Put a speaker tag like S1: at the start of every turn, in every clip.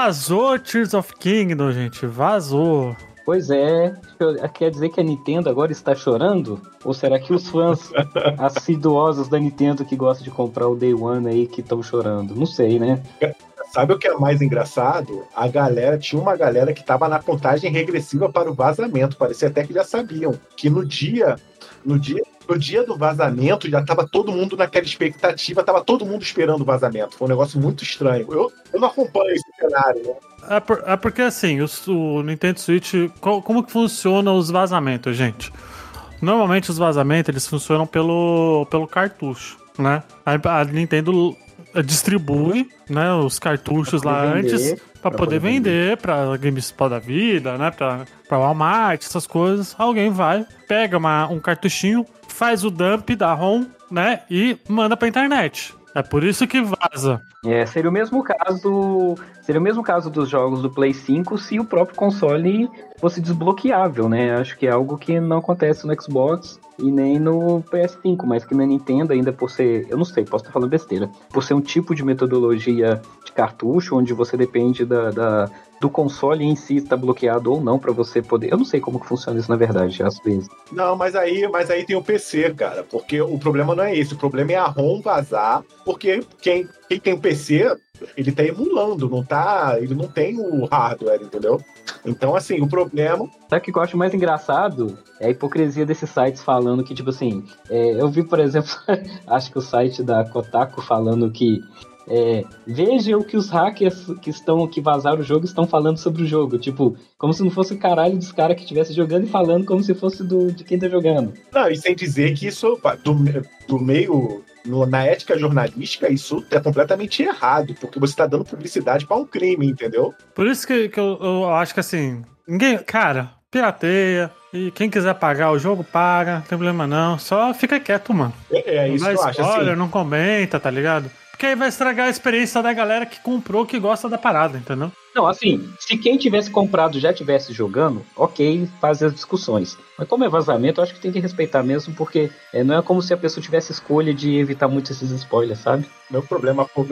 S1: Vazou Tears of Kingdom, gente. Vazou.
S2: Pois é, quer dizer que a Nintendo agora está chorando? Ou será que os fãs assiduosos da Nintendo que gostam de comprar o Day One aí que estão chorando? Não sei, né?
S3: Sabe o que é mais engraçado? Tinha uma galera que estava na contagem regressiva para o vazamento. Parecia até que já sabiam que no dia do vazamento já estava todo mundo naquela expectativa, estava todo mundo esperando o vazamento. Foi um negócio muito estranho. Eu não acompanho esse cenário, né?
S1: É porque assim, o Nintendo Switch, como que funciona os vazamentos, gente? Normalmente os vazamentos eles funcionam pelo cartucho, né? A Nintendo distribui, né, os cartuchos lá antes para poder vender para GameSpot da vida, né, para Walmart, essas coisas. Alguém vai, pega um cartuchinho, faz o dump da ROM, né, e manda pra internet. É por isso que vaza.
S2: Seria o mesmo caso dos jogos do Play 5 se o próprio console fosse desbloqueável, né? Acho que é algo que não acontece no Xbox e nem no PS5, mas que na Nintendo ainda por ser, eu não sei, posso estar falando besteira, por ser um tipo de metodologia de cartucho, onde você depende do console em si estar bloqueado ou não para você poder. Eu não sei como que funciona isso na verdade, às vezes.
S3: Não, mas aí tem o PC, cara, porque o problema não é esse, o problema é a ROM vazar, porque quem tem o PC, ele tá emulando, ele não tem o hardware, entendeu? Então, assim, o problema...
S2: Sabe o que eu acho mais engraçado? É a hipocrisia desses sites falando que, tipo assim, eu vi, por exemplo, acho que o site da Kotaku falando que vejam o que os hackers que vazaram o jogo estão falando sobre o jogo. Tipo, como se não fosse o caralho dos caras que estivesse jogando e falando como se fosse de quem tá jogando.
S3: Não, e sem dizer que isso, do meio... na ética jornalística, isso é completamente errado, porque você tá dando publicidade para um crime, entendeu?
S1: Por isso que eu acho que assim, ninguém, cara, pirateia, e quem quiser pagar o jogo, paga, não tem problema não, só fica quieto, mano.
S3: Isso que eu acho, assim.
S1: Não comenta, tá ligado? Porque aí vai estragar a experiência da galera que comprou, que gosta da parada, entendeu?
S2: Não, assim, se quem tivesse comprado já tivesse jogando, ok, fazer as discussões. Mas como é vazamento, eu acho que tem que respeitar mesmo, porque não é como se a pessoa tivesse escolha de evitar muito esses spoilers, sabe?
S3: Meu problema com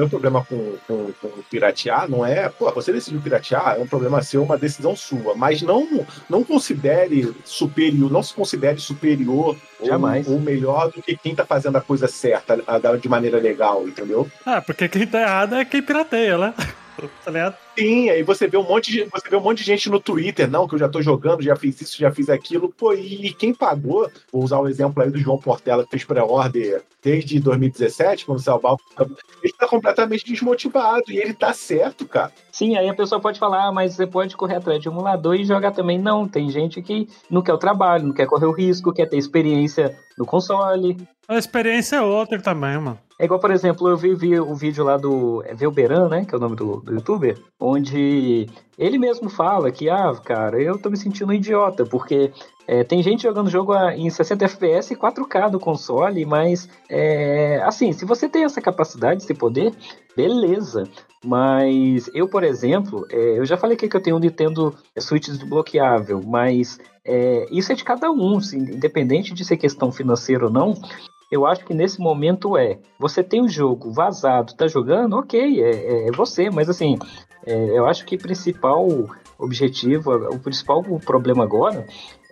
S3: piratear não é... Pô, você decidiu piratear, é um problema seu, uma decisão sua. Mas não considere superior, não se considere superior
S2: jamais
S3: ou melhor do que quem tá fazendo a coisa certa, de maneira legal, entendeu?
S1: Porque quem tá errado é quem pirateia, né? Tá ligado?
S3: Sim, aí você vê um monte de gente no Twitter, não, que eu já tô jogando, já fiz isso, já fiz aquilo, pô, e quem pagou, vou usar o exemplo aí do João Portela, que fez pré-order desde 2017, quando saiu o Balco, ele tá completamente desmotivado, e ele tá certo, cara.
S2: Sim, aí a pessoa pode falar, mas você pode correr atrás de emulador e jogar também. Não, tem gente que não quer o trabalho, não quer correr o risco, quer ter experiência no console.
S1: A experiência é outra também, mano.
S2: É igual, por exemplo, eu vi o vídeo lá do Velberan, né, que é o nome do youtuber, onde ele mesmo fala que, cara, eu tô me sentindo um idiota, porque tem gente jogando jogo em 60 FPS e 4K no console, mas, assim, se você tem essa capacidade, esse poder, beleza. Mas eu, por exemplo, eu já falei que eu tenho um Nintendo Switch desbloqueável, mas isso é de cada um, assim, independente de ser questão financeira ou não. Eu acho que nesse momento você tem o jogo vazado, tá jogando, ok, é você, mas assim, eu acho que o principal objetivo, o principal problema agora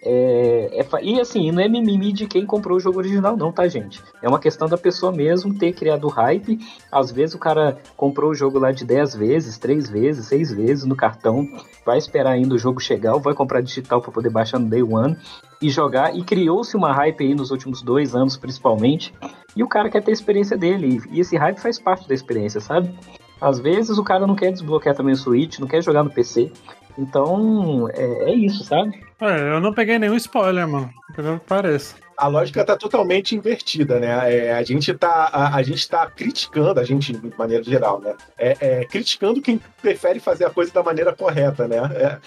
S2: e assim, não é mimimi de quem comprou o jogo original não, tá, gente? É uma questão da pessoa mesmo ter criado hype. Às vezes o cara comprou o jogo lá de 10 vezes, 3 vezes, 6 vezes no cartão, vai esperar ainda o jogo chegar ou vai comprar digital para poder baixar no Day One e jogar, e criou-se uma hype aí nos últimos 2 anos principalmente, e o cara quer ter a experiência dele, e esse hype faz parte da experiência, sabe? Às vezes o cara não quer desbloquear também o Switch, não quer jogar no PC. Então, é isso, sabe?
S1: Eu não peguei nenhum spoiler, mano. Pelo que pareça.
S3: A lógica tá totalmente invertida, né? A gente tá criticando, a gente, de maneira geral, né? Criticando quem prefere fazer a coisa da maneira correta, né?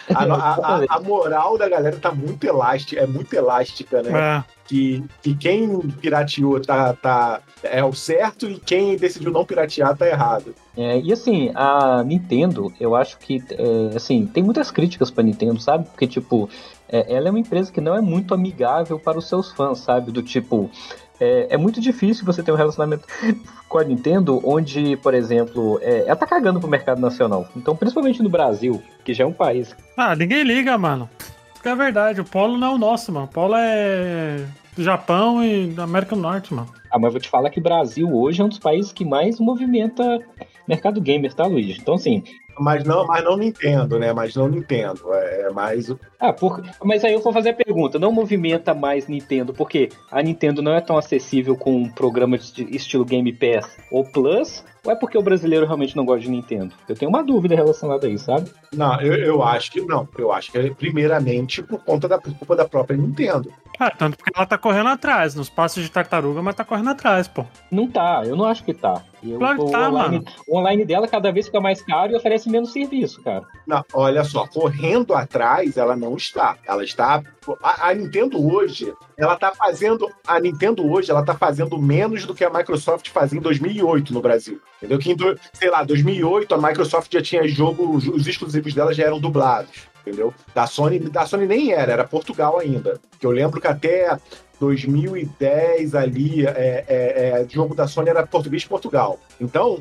S3: A moral da galera tá muito elástica, muito elástica, né? Que quem pirateou é o certo e quem decidiu não piratear tá errado.
S2: E assim, a Nintendo, eu acho que assim, tem muitas críticas pra Nintendo, sabe? Porque, tipo, ela é uma empresa que não é muito amigável para os seus fãs, sabe? Do tipo, É muito difícil você ter um relacionamento com a Nintendo onde, por exemplo, ela tá cagando pro mercado nacional. Então, principalmente no Brasil, que já é um país.
S1: Ah, ninguém liga, mano. Porque é verdade, o polo não é o nosso, mano. O polo é do Japão e da América do Norte, mano.
S2: Ah, mas vou te falar que o Brasil hoje é um dos países que mais movimenta mercado gamer, tá, Luiz? Então, assim...
S3: Mas não Nintendo, né? Mas não Nintendo. É mais...
S2: Mas aí eu vou fazer a pergunta. Não movimenta mais Nintendo, porque a Nintendo não é tão acessível com um programa de estilo Game Pass ou Plus, ou é porque o brasileiro realmente não gosta de Nintendo? Eu tenho uma dúvida relacionada a isso, sabe?
S3: Não, eu acho que não. Eu acho que é primeiramente por culpa da própria Nintendo.
S1: Tanto porque ela tá correndo atrás, nos passos de tartaruga, mas tá correndo atrás, pô.
S2: Não tá, eu não acho que tá.
S1: Claro que tá, mano.
S2: O online dela cada vez fica mais caro e oferece menos serviço, cara.
S3: Não, olha só, correndo atrás ela não está. Ela está... A Nintendo hoje, ela tá fazendo menos do que a Microsoft fazia em 2008 no Brasil. Entendeu? Que em, 2008 a Microsoft já tinha jogo, os exclusivos dela já eram dublados. Entendeu? Da Sony nem era Portugal ainda. Que eu lembro que até 2010 ali, jogo da Sony era português de Portugal. Então,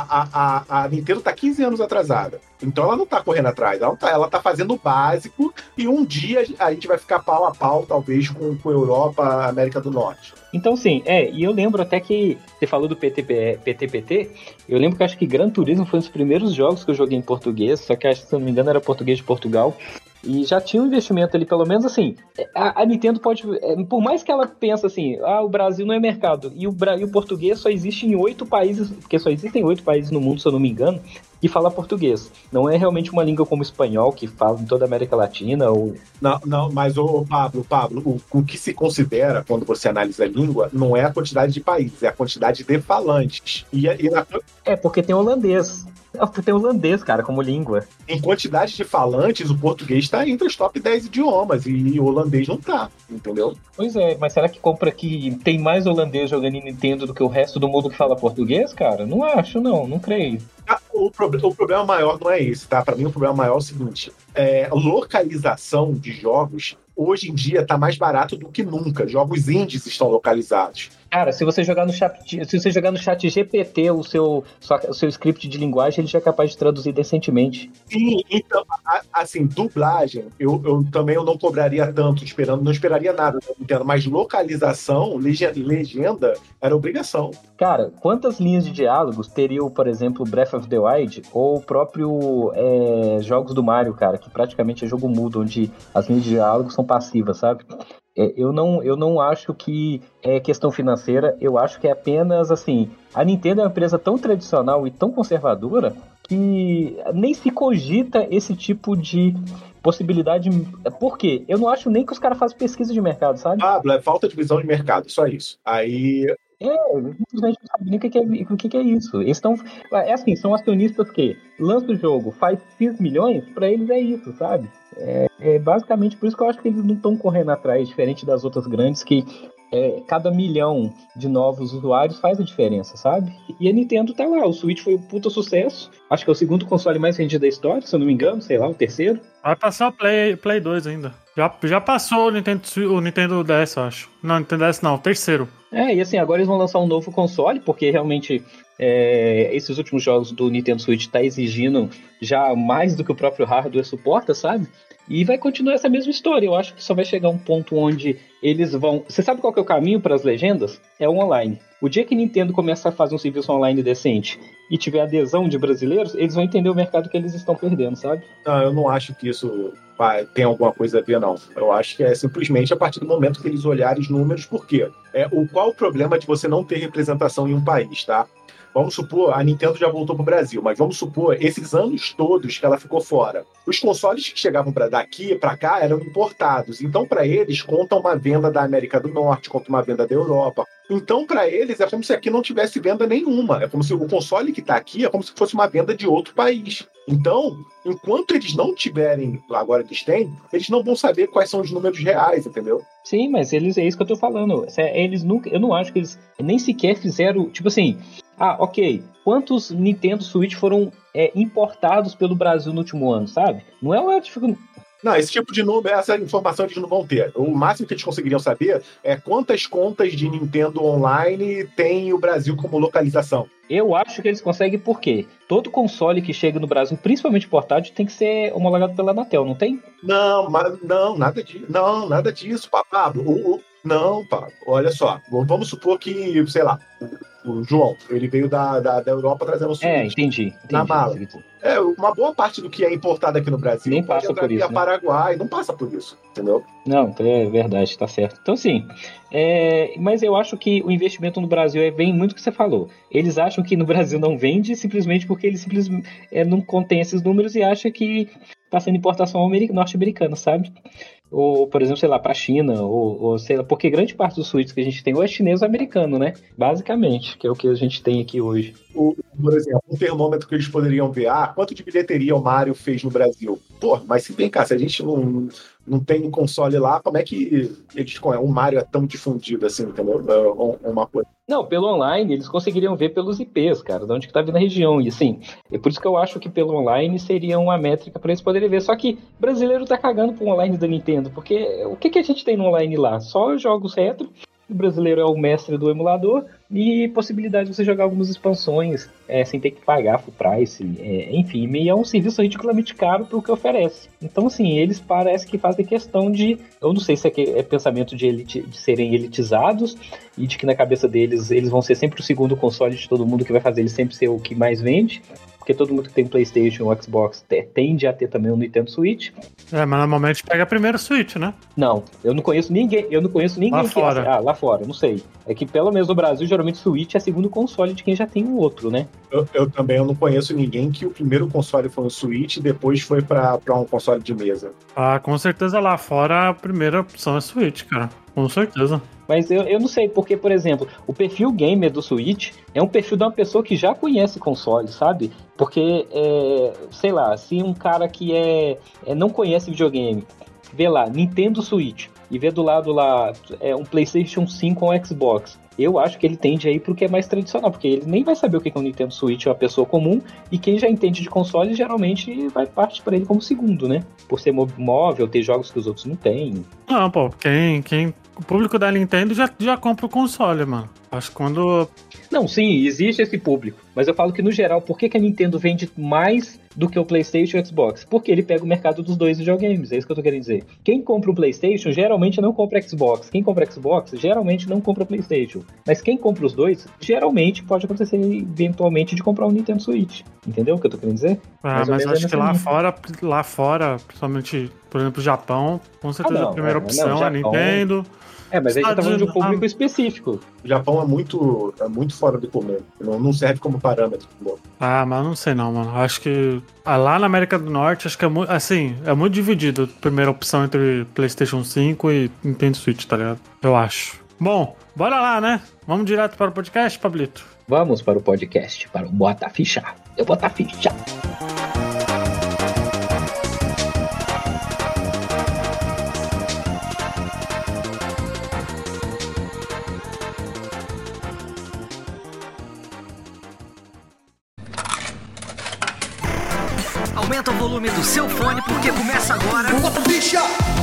S3: a Nintendo tá 15 anos atrasada. Então ela não tá correndo atrás, ela tá fazendo o básico e um dia a gente vai ficar pau a pau, talvez, com Europa, América do Norte.
S2: Então, sim, e eu lembro até que você falou do PTPT, eu lembro que acho que Gran Turismo foi um dos primeiros jogos que eu joguei em português, só que acho que, se não me engano, era português de Portugal. E já tinha um investimento ali, pelo menos assim, a Nintendo pode, por mais que ela pense assim, o Brasil não é mercado, e o português só existe em 8 países, porque só existem 8 países no mundo, se eu não me engano, que fala português. Não é realmente uma língua como o espanhol, que fala em toda a América Latina, ou...
S3: Não, mas Pablo, o que se considera, quando você analisa a língua, não é a quantidade de países, é a quantidade de falantes.
S2: Porque tem holandês. Tem holandês, cara, como língua.
S3: Em quantidade de falantes, o português está entre os top 10 idiomas e o holandês não tá, entendeu?
S2: Pois é, mas será que compra que tem mais holandês jogando em Nintendo do que o resto do mundo que fala português, cara? Não acho, não creio.
S3: O problema maior não é esse, tá? Para mim, o problema maior é o seguinte: localização de jogos hoje em dia tá mais barato do que nunca. Jogos indies estão localizados.
S2: Cara, se você jogar no chat GPT o seu script de linguagem, ele já é capaz de traduzir decentemente.
S3: Sim, então, assim, dublagem, eu também não cobraria tanto, não esperaria nada, mas localização, legenda, era obrigação.
S2: Cara, quantas linhas de diálogos teriam, por exemplo, Breath of the Wild ou o próprio jogos do Mario, cara, que praticamente é jogo mudo, onde as linhas de diálogo são passivas, sabe? Eu não acho que é questão financeira, eu acho que é apenas, assim, a Nintendo é uma empresa tão tradicional e tão conservadora que nem se cogita esse tipo de possibilidade. Por quê? Eu não acho nem que os caras fazem pesquisa de mercado, sabe?
S3: Pablo, é falta de visão de mercado, só isso. Aí...
S2: simplesmente não sabe nem o que é isso. Eles estão... assim, são acionistas que lançam o jogo, faz X milhões, pra eles é isso, sabe? Basicamente por isso que eu acho que eles não estão correndo atrás, diferente das outras grandes, que cada milhão de novos usuários faz a diferença, sabe? E a Nintendo tá lá, o Switch foi um puta sucesso, acho que é o segundo console mais vendido da história, se eu não me engano, sei lá, o terceiro.
S1: Vai passar o Play 2 ainda. Já passou o Nintendo DS, eu acho. Não, Nintendo DS não, o terceiro.
S2: E assim, agora eles vão lançar um novo console, porque realmente esses últimos jogos do Nintendo Switch tá exigindo já mais do que o próprio hardware suporta, sabe? E vai continuar essa mesma história. Eu acho que só vai chegar um ponto onde eles vão... Você sabe qual que é o caminho para as legendas? É o online. O dia que Nintendo começar a fazer um serviço online decente e tiver adesão de brasileiros, eles vão entender o mercado que eles estão perdendo, sabe?
S3: Não, eu não acho que isso tem alguma coisa a ver, não. Eu acho que é simplesmente a partir do momento que eles olharem os números. Por quê? Qual o problema de você não ter representação em um país, tá? Vamos supor, a Nintendo já voltou para o Brasil, mas vamos supor, esses anos todos que ela ficou fora, os consoles que chegavam daqui para cá eram importados. Então, para eles, conta uma venda da América do Norte, conta uma venda da Europa. Então, para eles, é como se aqui não tivesse venda nenhuma. É como se o console que está aqui é como se fosse uma venda de outro país. Então, enquanto eles não tiverem, agora eles têm, eles não vão saber quais são os números reais, entendeu?
S2: Sim, mas é isso que eu tô falando. Eles nunca, eu não acho que eles nem sequer fizeram, tipo assim, ok, quantos Nintendo Switch foram importados pelo Brasil no último ano, sabe? Não é uma dificuldade.
S3: Não, esse tipo de número, essa informação eles não vão ter. O máximo que eles conseguiriam saber é quantas contas de Nintendo Online tem o Brasil como localização.
S2: Eu acho que eles conseguem porque todo console que chega no Brasil, principalmente portátil, tem que ser homologado pela Anatel, não tem?
S3: Não, nada disso, Pablo. Não, Pablo. Olha só, vamos supor que, sei lá, o João, ele veio da Europa trazendo o Switch.
S2: Entendi.
S3: Na mala. Uma boa parte do que é importado aqui no Brasil
S2: nem passa por isso,
S3: via Paraguai, não passa por isso, entendeu?
S2: Não, é verdade, tá certo. Então, sim, mas eu acho que o investimento no Brasil vem muito do que você falou. Eles acham que no Brasil não vende simplesmente porque eles simplesmente não contêm esses números e acham que tá sendo importação norte-americana, sabe? Ou, por exemplo, sei lá, pra China, ou sei lá, porque grande parte dos Switches que a gente tem ou é chinês ou americano, né? Basicamente, que é o que a gente tem aqui hoje.
S3: Por exemplo, um termômetro que eles poderiam ver, quanto de bilheteria o Mario fez no Brasil? Pô, mas se vem cá, se a gente não tem um console lá, como é que o Mario é tão difundido assim, entendeu? É uma coisa.
S2: Não, pelo online, eles conseguiriam ver pelos IPs, cara, de onde que tá vindo a região. E assim, é por isso que eu acho que pelo online seria uma métrica para eles poderem ver. Só que brasileiro tá cagando pro online da Nintendo, porque o que a gente tem no online lá? Só jogos retro. O brasileiro é o mestre do emulador e possibilidade de você jogar algumas expansões sem ter que pagar full price, enfim, e é um serviço ridiculamente caro pro que oferece. Então, assim, eles parecem que fazem questão de, eu não sei se é pensamento de serem elitizados e de que na cabeça deles eles vão ser sempre o segundo console de todo mundo, que vai fazer eles sempre ser o que mais vende, porque todo mundo que tem PlayStation ou Xbox tende a ter também um Nintendo Switch.
S1: Mas normalmente pega primeiro o Switch, né?
S2: Não, eu não conheço ninguém
S1: lá
S2: que...
S1: fora.
S2: Lá fora, não sei. É que pelo menos no Brasil, geralmente o Switch é segundo console de quem já tem um outro, né?
S3: Eu também não conheço ninguém que o primeiro console foi um Switch e depois foi pra um console de mesa.
S1: Com certeza lá fora a primeira opção é Switch, cara. Com certeza.
S2: Mas eu não sei, porque, por exemplo, o perfil gamer do Switch é um perfil de uma pessoa que já conhece console, sabe? Porque, sei lá, se um cara que não conhece videogame, vê lá, Nintendo Switch, e vê do lado lá um PlayStation 5 ou um Xbox, eu acho que ele tende a ir pro que é mais tradicional, porque ele nem vai saber o que é um Nintendo Switch, é uma pessoa comum, e quem já entende de console geralmente vai partir para ele como segundo, né? Por ser móvel, ter jogos que os outros não têm.
S1: Não, pô, o público da Nintendo já compra o console, mano. Acho que quando...
S2: Não, sim, existe esse público. Mas eu falo que, no geral, por que a Nintendo vende mais do que o PlayStation e o Xbox? Porque ele pega o mercado dos dois videogames, é isso que eu tô querendo dizer. Quem compra o PlayStation, geralmente não compra Xbox. Quem compra Xbox, geralmente não compra PlayStation. Mas quem compra os dois, geralmente pode acontecer, eventualmente, de comprar um Nintendo Switch. Entendeu o que eu tô querendo dizer?
S1: Mas acho que lá fora, principalmente, por exemplo, o Japão, com certeza a primeira opção é a Nintendo...
S2: Mas aí você tá falando de um público específico.
S3: O Japão é muito fora do comum. Não serve como parâmetro.
S1: Mas não sei não, mano. Acho que lá na América do Norte, acho que é muito dividido a primeira opção entre PlayStation 5 e Nintendo Switch, tá ligado? Eu acho. Bom, bora lá, né? Vamos direto para o podcast, Pablito?
S2: Vamos para o podcast, para o Bota Ficha. Eu boto a ficha.
S4: Aumenta o volume do seu fone porque começa agora.
S5: Bota ficha!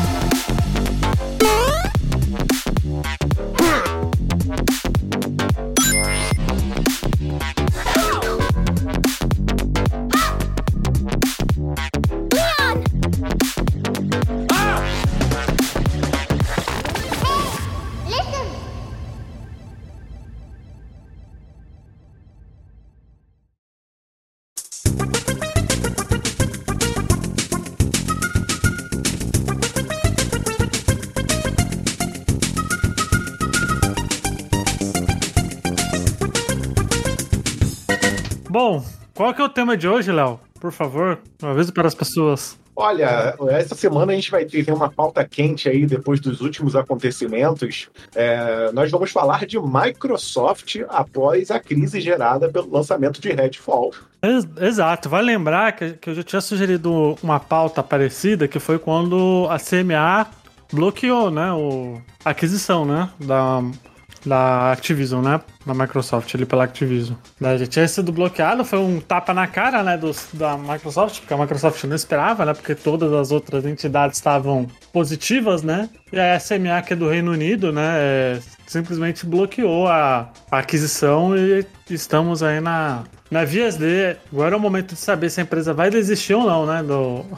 S1: Bom, qual que é o tema de hoje, Léo? Por favor, avise para as pessoas.
S3: Olha, essa semana a gente vai ter uma pauta quente aí depois dos últimos acontecimentos. Nós vamos falar de Microsoft após a crise gerada pelo lançamento de Redfall.
S1: Exato, vai lembrar que eu já tinha sugerido uma pauta parecida, que foi quando a CMA bloqueou, né, a aquisição, né, da Activision, né? da Microsoft ali pela Activision. Né, já tinha sido bloqueado, foi um tapa na cara, né, da Microsoft, porque a Microsoft não esperava, né, porque todas as outras entidades estavam positivas, né, e a SMA, que é do Reino Unido, né, simplesmente bloqueou a aquisição e estamos aí na vias de... Agora é o momento de saber se a empresa vai desistir ou não, né,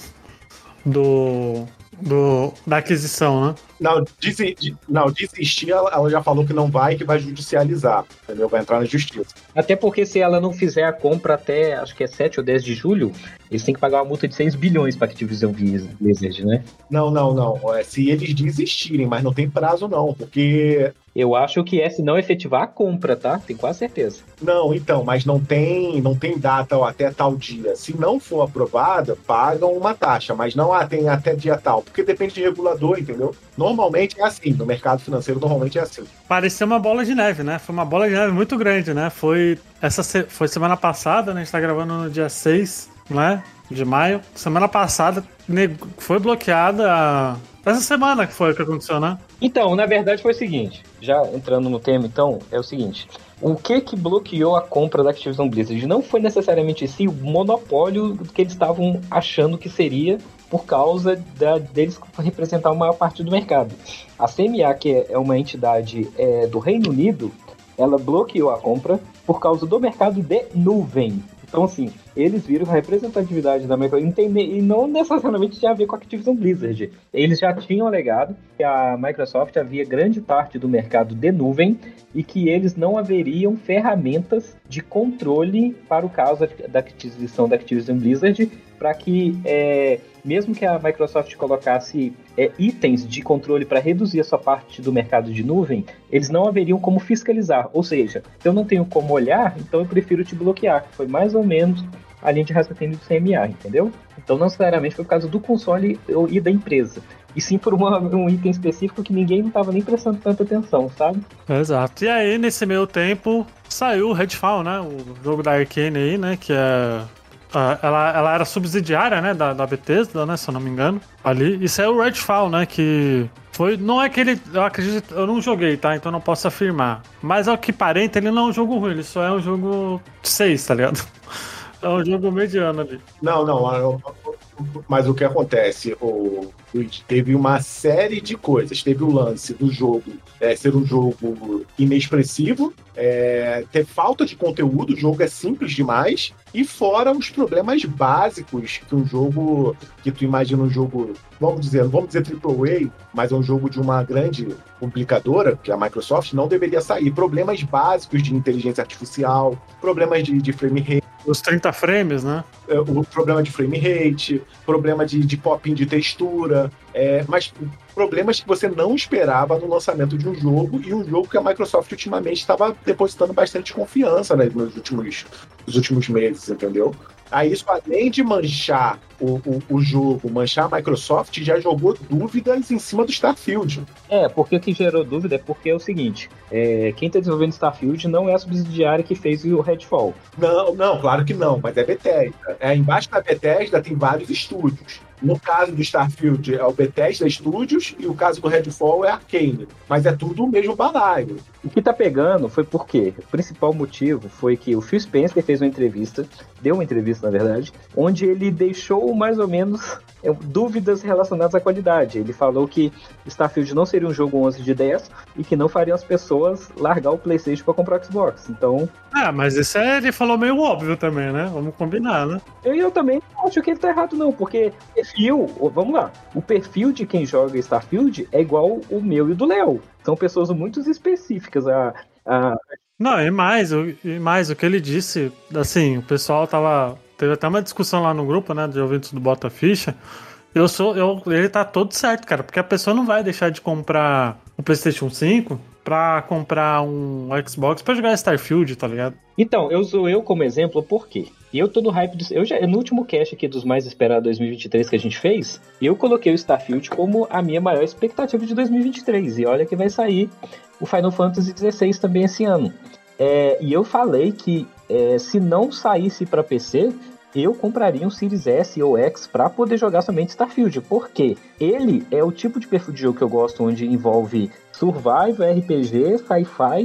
S1: da aquisição, né?
S3: Não, desistir, ela já falou que não vai, que vai judicializar, entendeu? Vai entrar na justiça.
S2: Até porque se ela não fizer a compra até, acho que é 7 ou 10 de julho, eles têm que pagar uma multa de 6 bilhões para Activision Blizzard, né?
S3: Não. Se eles desistirem, mas não tem prazo não, porque...
S2: Eu acho que é se não efetivar a compra, tá? Tenho quase certeza.
S3: Não, então, mas não tem data ó, até tal dia. Se não for aprovada, pagam uma taxa, mas não tem até dia tal, porque depende de regulador, entendeu? Normalmente é assim, no mercado financeiro normalmente é assim.
S1: Parecia uma bola de neve, né? Foi uma bola de neve muito grande, né? Foi semana passada, né? A gente tá gravando no dia 6, né? De maio. Semana passada foi bloqueada essa semana que foi o que aconteceu, né?
S2: Então, na verdade foi o seguinte, já entrando no tema, então, é o seguinte. O que bloqueou a compra da Activision Blizzard? Não foi necessariamente esse o monopólio que eles estavam achando que seria por causa deles representar uma maior parte do mercado. A CMA, que é uma entidade do Reino Unido, ela bloqueou a compra por causa do mercado de nuvem. Então, assim, eles viram a representatividade da Microsoft e não necessariamente tinha a ver com a Activision Blizzard. Eles já tinham alegado que a Microsoft havia grande parte do mercado de nuvem e que eles não haveriam ferramentas de controle para o caso da aquisição da Activision Blizzard, para que, mesmo que a Microsoft colocasse itens de controle para reduzir a sua parte do mercado de nuvem, eles não haveriam como fiscalizar. Ou seja, se eu não tenho como olhar, então eu prefiro te bloquear. Foi mais ou menos a linha de raciocínio do CMA, entendeu? Então não necessariamente foi por causa do console e da empresa, e sim por um item específico que ninguém não estava nem prestando tanta atenção, sabe?
S1: Exato. E aí, nesse meio tempo, saiu o Redfall, né? O jogo da Arcane aí, né? Que é... Ela era subsidiária, né, da Bethesda, né, se eu não me engano, ali. E saiu o Redfall, né, que foi... Não é que ele... Eu acredito... Eu não joguei, tá? Então não posso afirmar. Mas ao que parenta, ele não é um jogo ruim. Ele só é um jogo 6, tá ligado? É um jogo mediano ali.
S3: Não. Mas o que acontece, teve uma série de coisas. Teve o lance do jogo ser um jogo inexpressivo, ter falta de conteúdo, o jogo é simples demais, e fora os problemas básicos que um jogo, que tu imagina um jogo, vamos dizer AAA, mas é um jogo de uma grande publicadora, que é a Microsoft, não deveria sair. Problemas básicos de inteligência artificial, problemas de frame rate,
S1: os 30 frames, né?
S3: O problema de frame rate, problema de pop-in de textura, mas problemas que você não esperava no lançamento de um jogo, e um jogo que a Microsoft ultimamente estava depositando bastante confiança, né, nos últimos meses, entendeu? Aí isso, além de manchar o jogo, manchar a Microsoft, já jogou dúvidas em cima do Starfield.
S2: Porque o que gerou dúvida é porque é o seguinte, quem está desenvolvendo Starfield não é a subsidiária que fez o Redfall.
S3: Não, claro que não, mas é Bethesda. Embaixo da Bethesda tem vários estúdios. No caso do Starfield é o Bethesda Studios e o caso do Redfall é Arcane. Mas é tudo o mesmo balaio.
S2: O que tá pegando foi porque o principal motivo foi que o Phil Spencer fez deu uma entrevista na verdade, onde ele deixou mais ou menos dúvidas relacionadas à qualidade. Ele falou que Starfield não seria um jogo 11 de 10 e que não fariam as pessoas largar o PlayStation para comprar o Xbox. Então...
S1: mas isso ele falou meio óbvio também, né? Vamos combinar, né?
S2: Eu também acho que ele tá errado não, porque vamos lá, o perfil de quem joga Starfield é igual o meu e o do Léo. São pessoas muito específicas.
S1: Não, e mais, o que ele disse, assim, o pessoal teve até uma discussão lá no grupo, né, de ouvintes do Bota Ficha. Ele tá todo certo, cara, porque a pessoa não vai deixar de comprar o PlayStation 5 pra comprar um Xbox pra jogar Starfield, tá ligado?
S2: Então, eu uso eu como exemplo, por quê? Eu tô no hype no último cast aqui dos mais esperados 2023 que a gente fez, eu coloquei o Starfield como a minha maior expectativa de 2023. E olha que vai sair o Final Fantasy XVI também esse ano. E eu falei que se não saísse para PC, eu compraria um Series S ou X para poder jogar somente Starfield. Porque ele é o tipo de perfil de jogo que eu gosto, onde envolve survival, RPG, sci-fi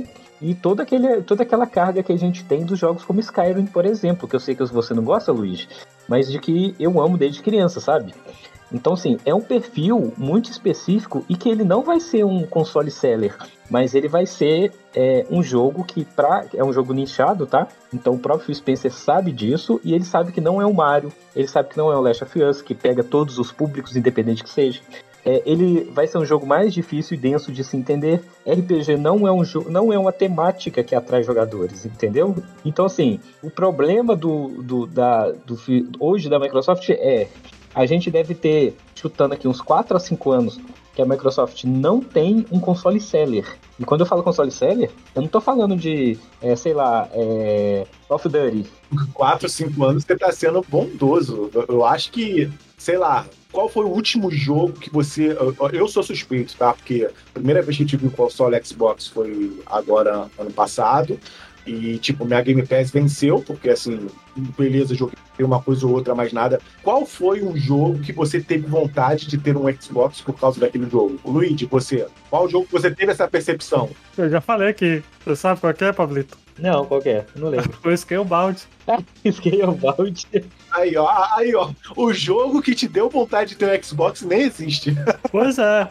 S2: e toda aquela carga que a gente tem dos jogos como Skyrim, por exemplo, que eu sei que você não gosta, Luiz, mas de que eu amo desde criança, sabe? Então, assim, é um perfil muito específico e que ele não vai ser um console seller, mas ele vai ser um jogo que é um jogo nichado, tá? Então o próprio Phil Spencer sabe disso e ele sabe que não é o Mario, ele sabe que não é o Last of Us, que pega todos os públicos, independente que seja. Ele vai ser um jogo mais difícil e denso de se entender. RPG não é uma temática que atrai jogadores, entendeu? Então, assim, o problema hoje da Microsoft a gente deve ter, chutando aqui uns 4 a 5 anos, que a Microsoft não tem um console seller. E quando eu falo console seller, eu não tô falando de, Call of Duty.
S3: 4, 5 anos você tá sendo bondoso. Eu acho que, sei lá, qual foi o último jogo que você... Eu sou suspeito, tá? Porque a primeira vez que eu tive o console Xbox foi agora, ano passado. E, tipo, minha Game Pass venceu, porque, assim, beleza, joguei uma coisa ou outra, mais nada. Qual foi um jogo que você teve vontade de ter um Xbox por causa daquele jogo? Luigi, você, qual jogo que você teve essa percepção?
S1: Eu já falei aqui. Você sabe qual que é, Pablito?
S2: Não, qual que é? Não lembro.
S1: Foi Scalebound.
S2: Scalebound.
S3: Aí, ó. O jogo que te deu vontade de ter um Xbox nem existe.
S1: Pois é.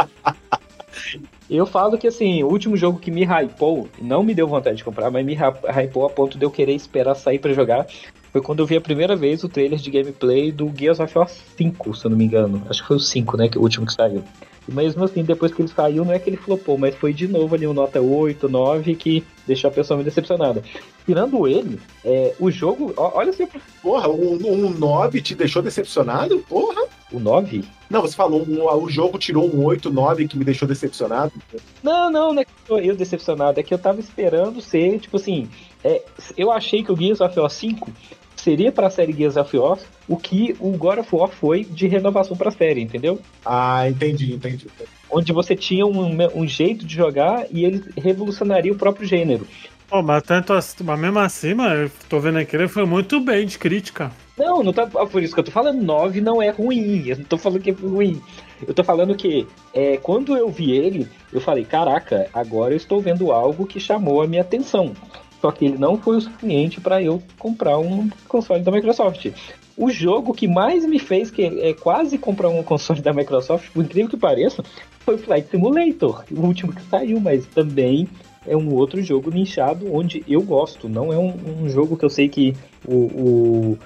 S2: Eu falo que, assim, o último jogo que me hypou, não me deu vontade de comprar, mas me hypou a ponto de eu querer esperar sair pra jogar, foi quando eu vi a primeira vez o trailer de gameplay do Gears of War 5, se eu não me engano. Acho que foi o 5, né, que é o último que saiu. E mesmo assim, depois que ele saiu, não é que ele flopou, mas foi de novo ali um nota 8, 9, que deixou a pessoa me decepcionada. Tirando ele, o jogo... Olha assim...
S3: Porra, um 9 te deixou decepcionado? Porra!
S2: O 9?
S3: Não, você falou, o jogo tirou um 8, 9 que me deixou decepcionado.
S2: Não é que eu decepcionado, é que eu tava esperando ser, tipo assim... eu achei que o Gears of War 5 seria pra série Gears of War o que o God of War foi de renovação pra série, entendeu?
S3: Ah, entendi.
S2: Onde você tinha um jeito de jogar e ele revolucionaria o próprio gênero.
S1: Pô, mas mesmo assim, eu tô vendo aqui, ele foi muito bem de crítica.
S2: Não tá. Por isso que eu tô falando, 9 não é ruim. Eu não tô falando que é ruim. Eu tô falando que quando eu vi ele, eu falei, caraca, agora eu estou vendo algo que chamou a minha atenção. Só que ele não foi o suficiente para eu comprar um console da Microsoft. O jogo que mais me fez quase comprar um console da Microsoft, por incrível que pareça, foi o Flight Simulator, o último que saiu, mas também é um outro jogo nichado onde eu gosto. Não é um jogo que eu sei que o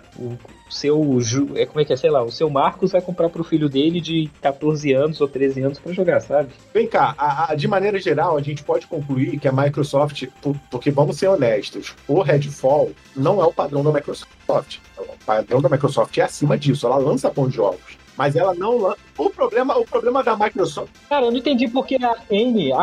S2: seu Marcos vai comprar pro filho dele de 14 anos ou 13 anos para jogar, sabe?
S3: Vem cá, de maneira geral, a gente pode concluir que a Microsoft, porque vamos ser honestos, o Redfall não é o padrão da Microsoft. O padrão da Microsoft é acima disso, ela lança bons jogos. Mas ela não lança. O problema da Microsoft.
S2: Cara, eu não entendi porque a Arkane.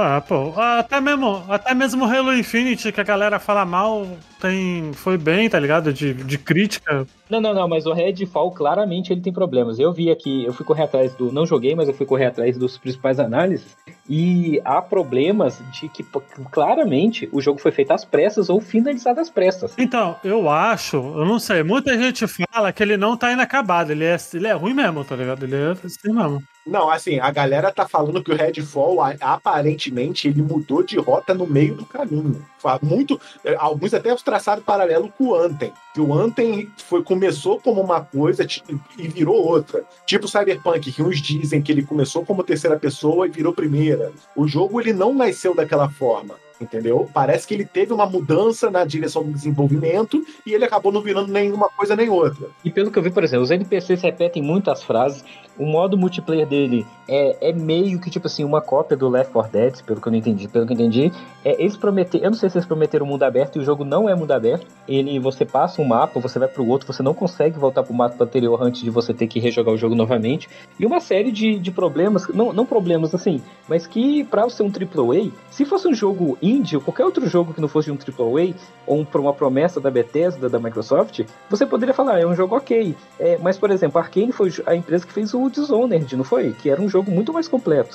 S1: Até mesmo Halo Infinite, que a galera fala mal, foi bem, tá ligado? De crítica.
S2: Não, mas o Redfall claramente ele tem problemas. Eu vi aqui, eu fui correr atrás não joguei, mas eu fui correr atrás dos principais análises, e há problemas de que claramente o jogo foi feito às pressas ou finalizado às pressas.
S1: Então, eu não sei, muita gente fala que ele não tá inacabado, ele é ruim mesmo, tá ligado? Ele é assim mesmo.
S3: Não, assim, a galera tá falando que o Redfall, aparentemente, ele mudou de rota no meio do caminho. Alguns até traçaram paralelo com o Anthem. Que o Anthem começou como uma coisa e virou outra. Tipo o Cyberpunk, que uns dizem que ele começou como terceira pessoa e virou primeira. O jogo, ele não nasceu daquela forma. Entendeu? Parece que ele teve uma mudança na direção do desenvolvimento e ele acabou não virando nenhuma coisa nem outra.
S2: E pelo que eu vi, por exemplo, os NPCs repetem muitas frases. O modo multiplayer dele é meio que, tipo assim, uma cópia do Left 4 Dead, pelo que eu entendi. Eles prometeram, eu não sei se eles prometeram mundo aberto, e o jogo não é mundo aberto. Você passa um mapa, você vai pro outro, você não consegue voltar pro mapa anterior antes de você ter que rejogar o jogo novamente. E uma série de problemas, não problemas assim, mas que pra ser um AAA, se fosse um jogo indie ou qualquer outro jogo que não fosse um AAA, ou uma promessa da Bethesda, da Microsoft, você poderia falar, é um jogo ok. Mas, por exemplo, a Arkane foi a empresa que fez o Dishonored, não foi? Que era um jogo muito mais completo.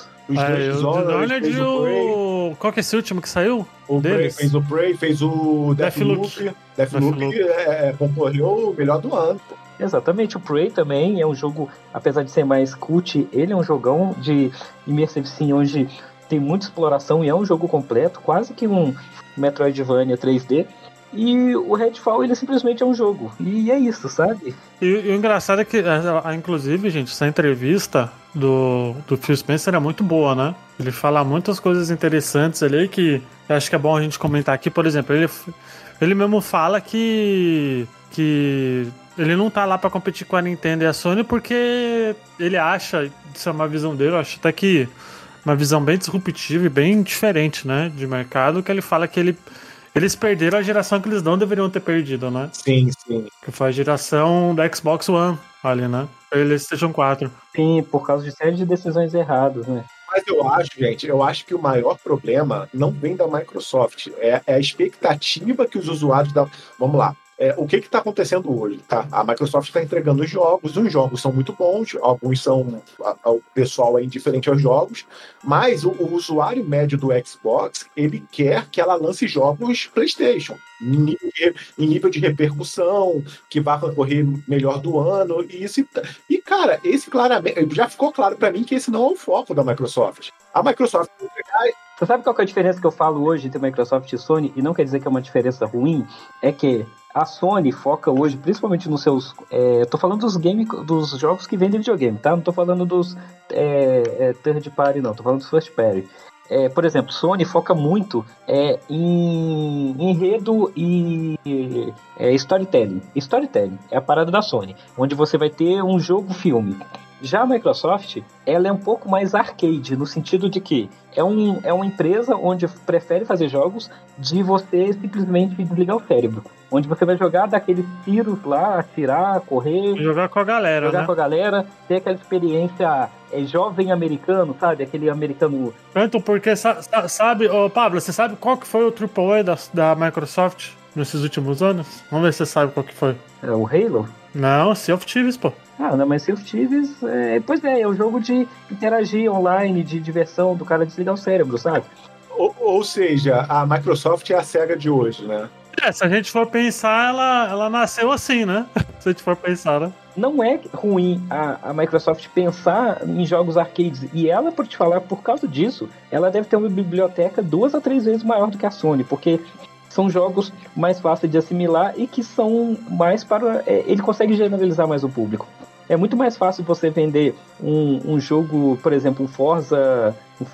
S1: Qual que é esse último que saiu?
S3: O Prey fez o Prey, fez o Deathloop. Deathloop concorreu o melhor do ano, pô.
S2: Exatamente, o Prey também é um jogo, apesar de ser mais cult, ele é um jogão de Immersive Sim, onde tem muita exploração e é um jogo completo, quase que um Metroidvania 3D. E o Redfall, ele simplesmente é um jogo. E é isso, sabe?
S1: E o engraçado é que, inclusive, gente, essa entrevista do Phil Spencer é muito boa, né? Ele fala muitas coisas interessantes ali que eu acho que é bom a gente comentar aqui. Por exemplo, ele mesmo fala que ele não tá lá pra competir com a Nintendo e a Sony porque ele acha, isso é uma visão dele, eu acho até que uma visão bem disruptiva e bem diferente, né, de mercado, que ele fala que eles perderam a geração que eles não deveriam ter perdido, né?
S3: Sim, sim.
S1: Que foi a geração da Xbox One ali, né? PlayStation 4.
S2: Sim, por causa de série de decisões erradas, né?
S3: Mas eu acho que o maior problema não vem da Microsoft, é a expectativa que os usuários dão. Vamos lá. O que está acontecendo hoje? Tá? A Microsoft está entregando os jogos são muito bons, alguns são. O pessoal é indiferente aos jogos, mas o usuário médio do Xbox, ele quer que ela lance jogos PlayStation, em nível de repercussão, que vá correr melhor do ano, e cara, esse claramente, já ficou claro para mim que esse não é o foco da Microsoft. A Microsoft vai entregar.
S2: Você sabe qual que é a diferença que eu falo hoje entre Microsoft e Sony? E não quer dizer que é uma diferença ruim, é que a Sony foca hoje, principalmente nos seus... tô falando dos jogos que vendem videogame, tá? Não tô falando dos third party, não. Tô falando dos first party. Por exemplo, Sony foca muito em enredo e storytelling. Storytelling é a parada da Sony, onde você vai ter um jogo-filme. Já a Microsoft, ela é um pouco mais arcade, no sentido de que é uma empresa onde prefere fazer jogos de você simplesmente desligar o cérebro. Onde você vai jogar daqueles tiros lá, atirar, correr...
S1: Jogar com a galera,
S2: jogar
S1: né?
S2: com a galera, ter aquela experiência jovem americano, sabe? Aquele americano...
S1: Tanto porque, sabe... Ô, Pablo, você sabe qual que foi o AAA da Microsoft nesses últimos anos? Vamos ver se você sabe qual que foi.
S2: É o Halo?
S1: Não, Sea of Thieves, pô.
S2: Ah, não, mas Sea of Thieves, é um jogo de interagir online, de diversão, do cara desligar o cérebro, sabe?
S3: Ou seja, a Microsoft é a SEGA de hoje, né?
S1: Se a gente for pensar, ela nasceu assim, né? Se a gente for pensar, né?
S2: Não é ruim a Microsoft pensar em jogos arcades. E ela, por te falar, por causa disso, ela deve ter uma biblioteca 2 a 3 vezes maior do que a Sony, porque são jogos mais fáceis de assimilar e que são mais para... ele consegue generalizar mais o público. É muito mais fácil você vender um jogo, por exemplo, um Forza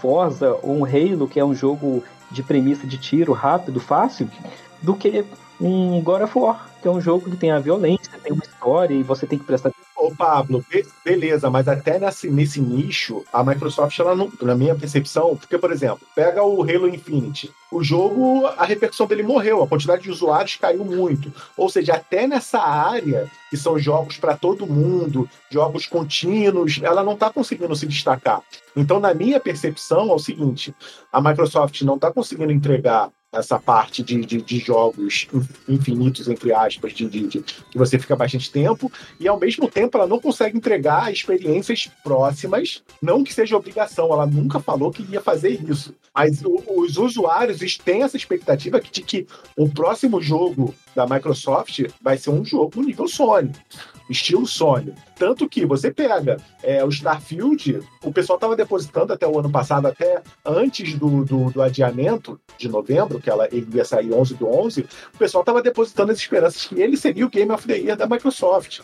S2: ou um Halo, que é um jogo de premissa de tiro rápido, fácil, do que um God of War, que é um jogo que tem a violência, tem uma história e você tem que prestar atenção.
S3: Ô Pablo, beleza, mas até nesse nicho, a Microsoft, ela não, na minha percepção, porque, por exemplo, pega o Halo Infinite. O jogo, a repercussão dele morreu, a quantidade de usuários caiu muito. Ou seja, até nessa área, que são jogos para todo mundo, jogos contínuos, ela não está conseguindo se destacar. Então, na minha percepção, é o seguinte, a Microsoft não está conseguindo entregar essa parte de jogos infinitos, entre aspas, que você fica bastante tempo, e ao mesmo tempo ela não consegue entregar experiências próximas, não que seja obrigação, ela nunca falou que ia fazer isso, mas os usuários têm essa expectativa de que o próximo jogo da Microsoft vai ser um jogo nível Sony, estilo Sony. Tanto que você pega o Starfield, o pessoal estava depositando até o ano passado, até antes do adiamento de novembro, que ele ia sair 11/11, o pessoal estava depositando as esperanças que ele seria o Game of the Year da Microsoft.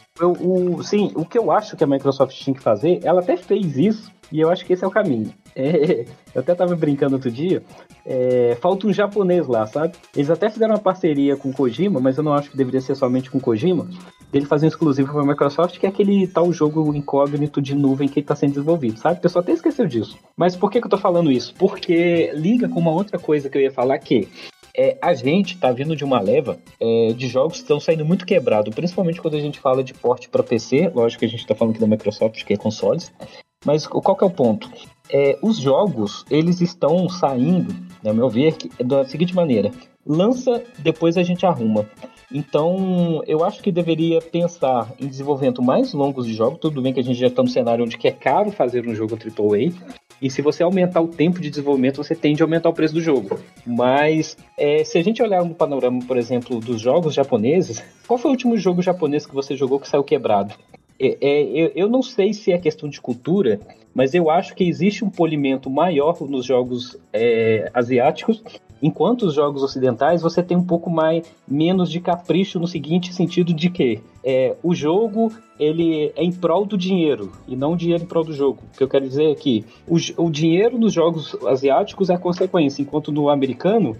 S2: Sim, o que eu acho que a Microsoft tinha que fazer, ela até fez isso, e eu acho que esse é o caminho. Eu até tava brincando outro dia, falta um japonês lá, sabe? Eles até fizeram uma parceria com o Kojima, mas eu não acho que deveria ser somente com o Kojima, dele fazer um exclusivo para a Microsoft, que é aquele tal jogo incógnito de nuvem que está sendo desenvolvido, sabe? O pessoal até esqueceu disso. Mas por que eu tô falando isso? Porque liga com uma outra coisa que eu ia falar, que a gente tá vindo de uma leva de jogos que estão saindo muito quebrados, principalmente quando a gente fala de porte para PC. Lógico que a gente tá falando aqui da Microsoft, que é consoles, mas qual que é o ponto? Os jogos, eles estão saindo, no meu ver, da seguinte maneira: lança, depois a gente arruma. Então, eu acho que deveria pensar em desenvolvimento mais longos de jogos. Tudo bem que a gente já está no cenário onde é caro fazer um jogo AAA, e se você aumentar o tempo de desenvolvimento, você tende a aumentar o preço do jogo. Mas, se a gente olhar no panorama, por exemplo, dos jogos japoneses, qual foi o último jogo japonês que você jogou que saiu quebrado? Eu não sei se é questão de cultura, mas eu acho que existe um polimento maior nos jogos asiáticos, enquanto os jogos ocidentais você tem um pouco menos de capricho no seguinte sentido de que o jogo ele é em prol do dinheiro e não o dinheiro em prol do jogo. O que eu quero dizer é que o dinheiro nos jogos asiáticos é a consequência, enquanto no americano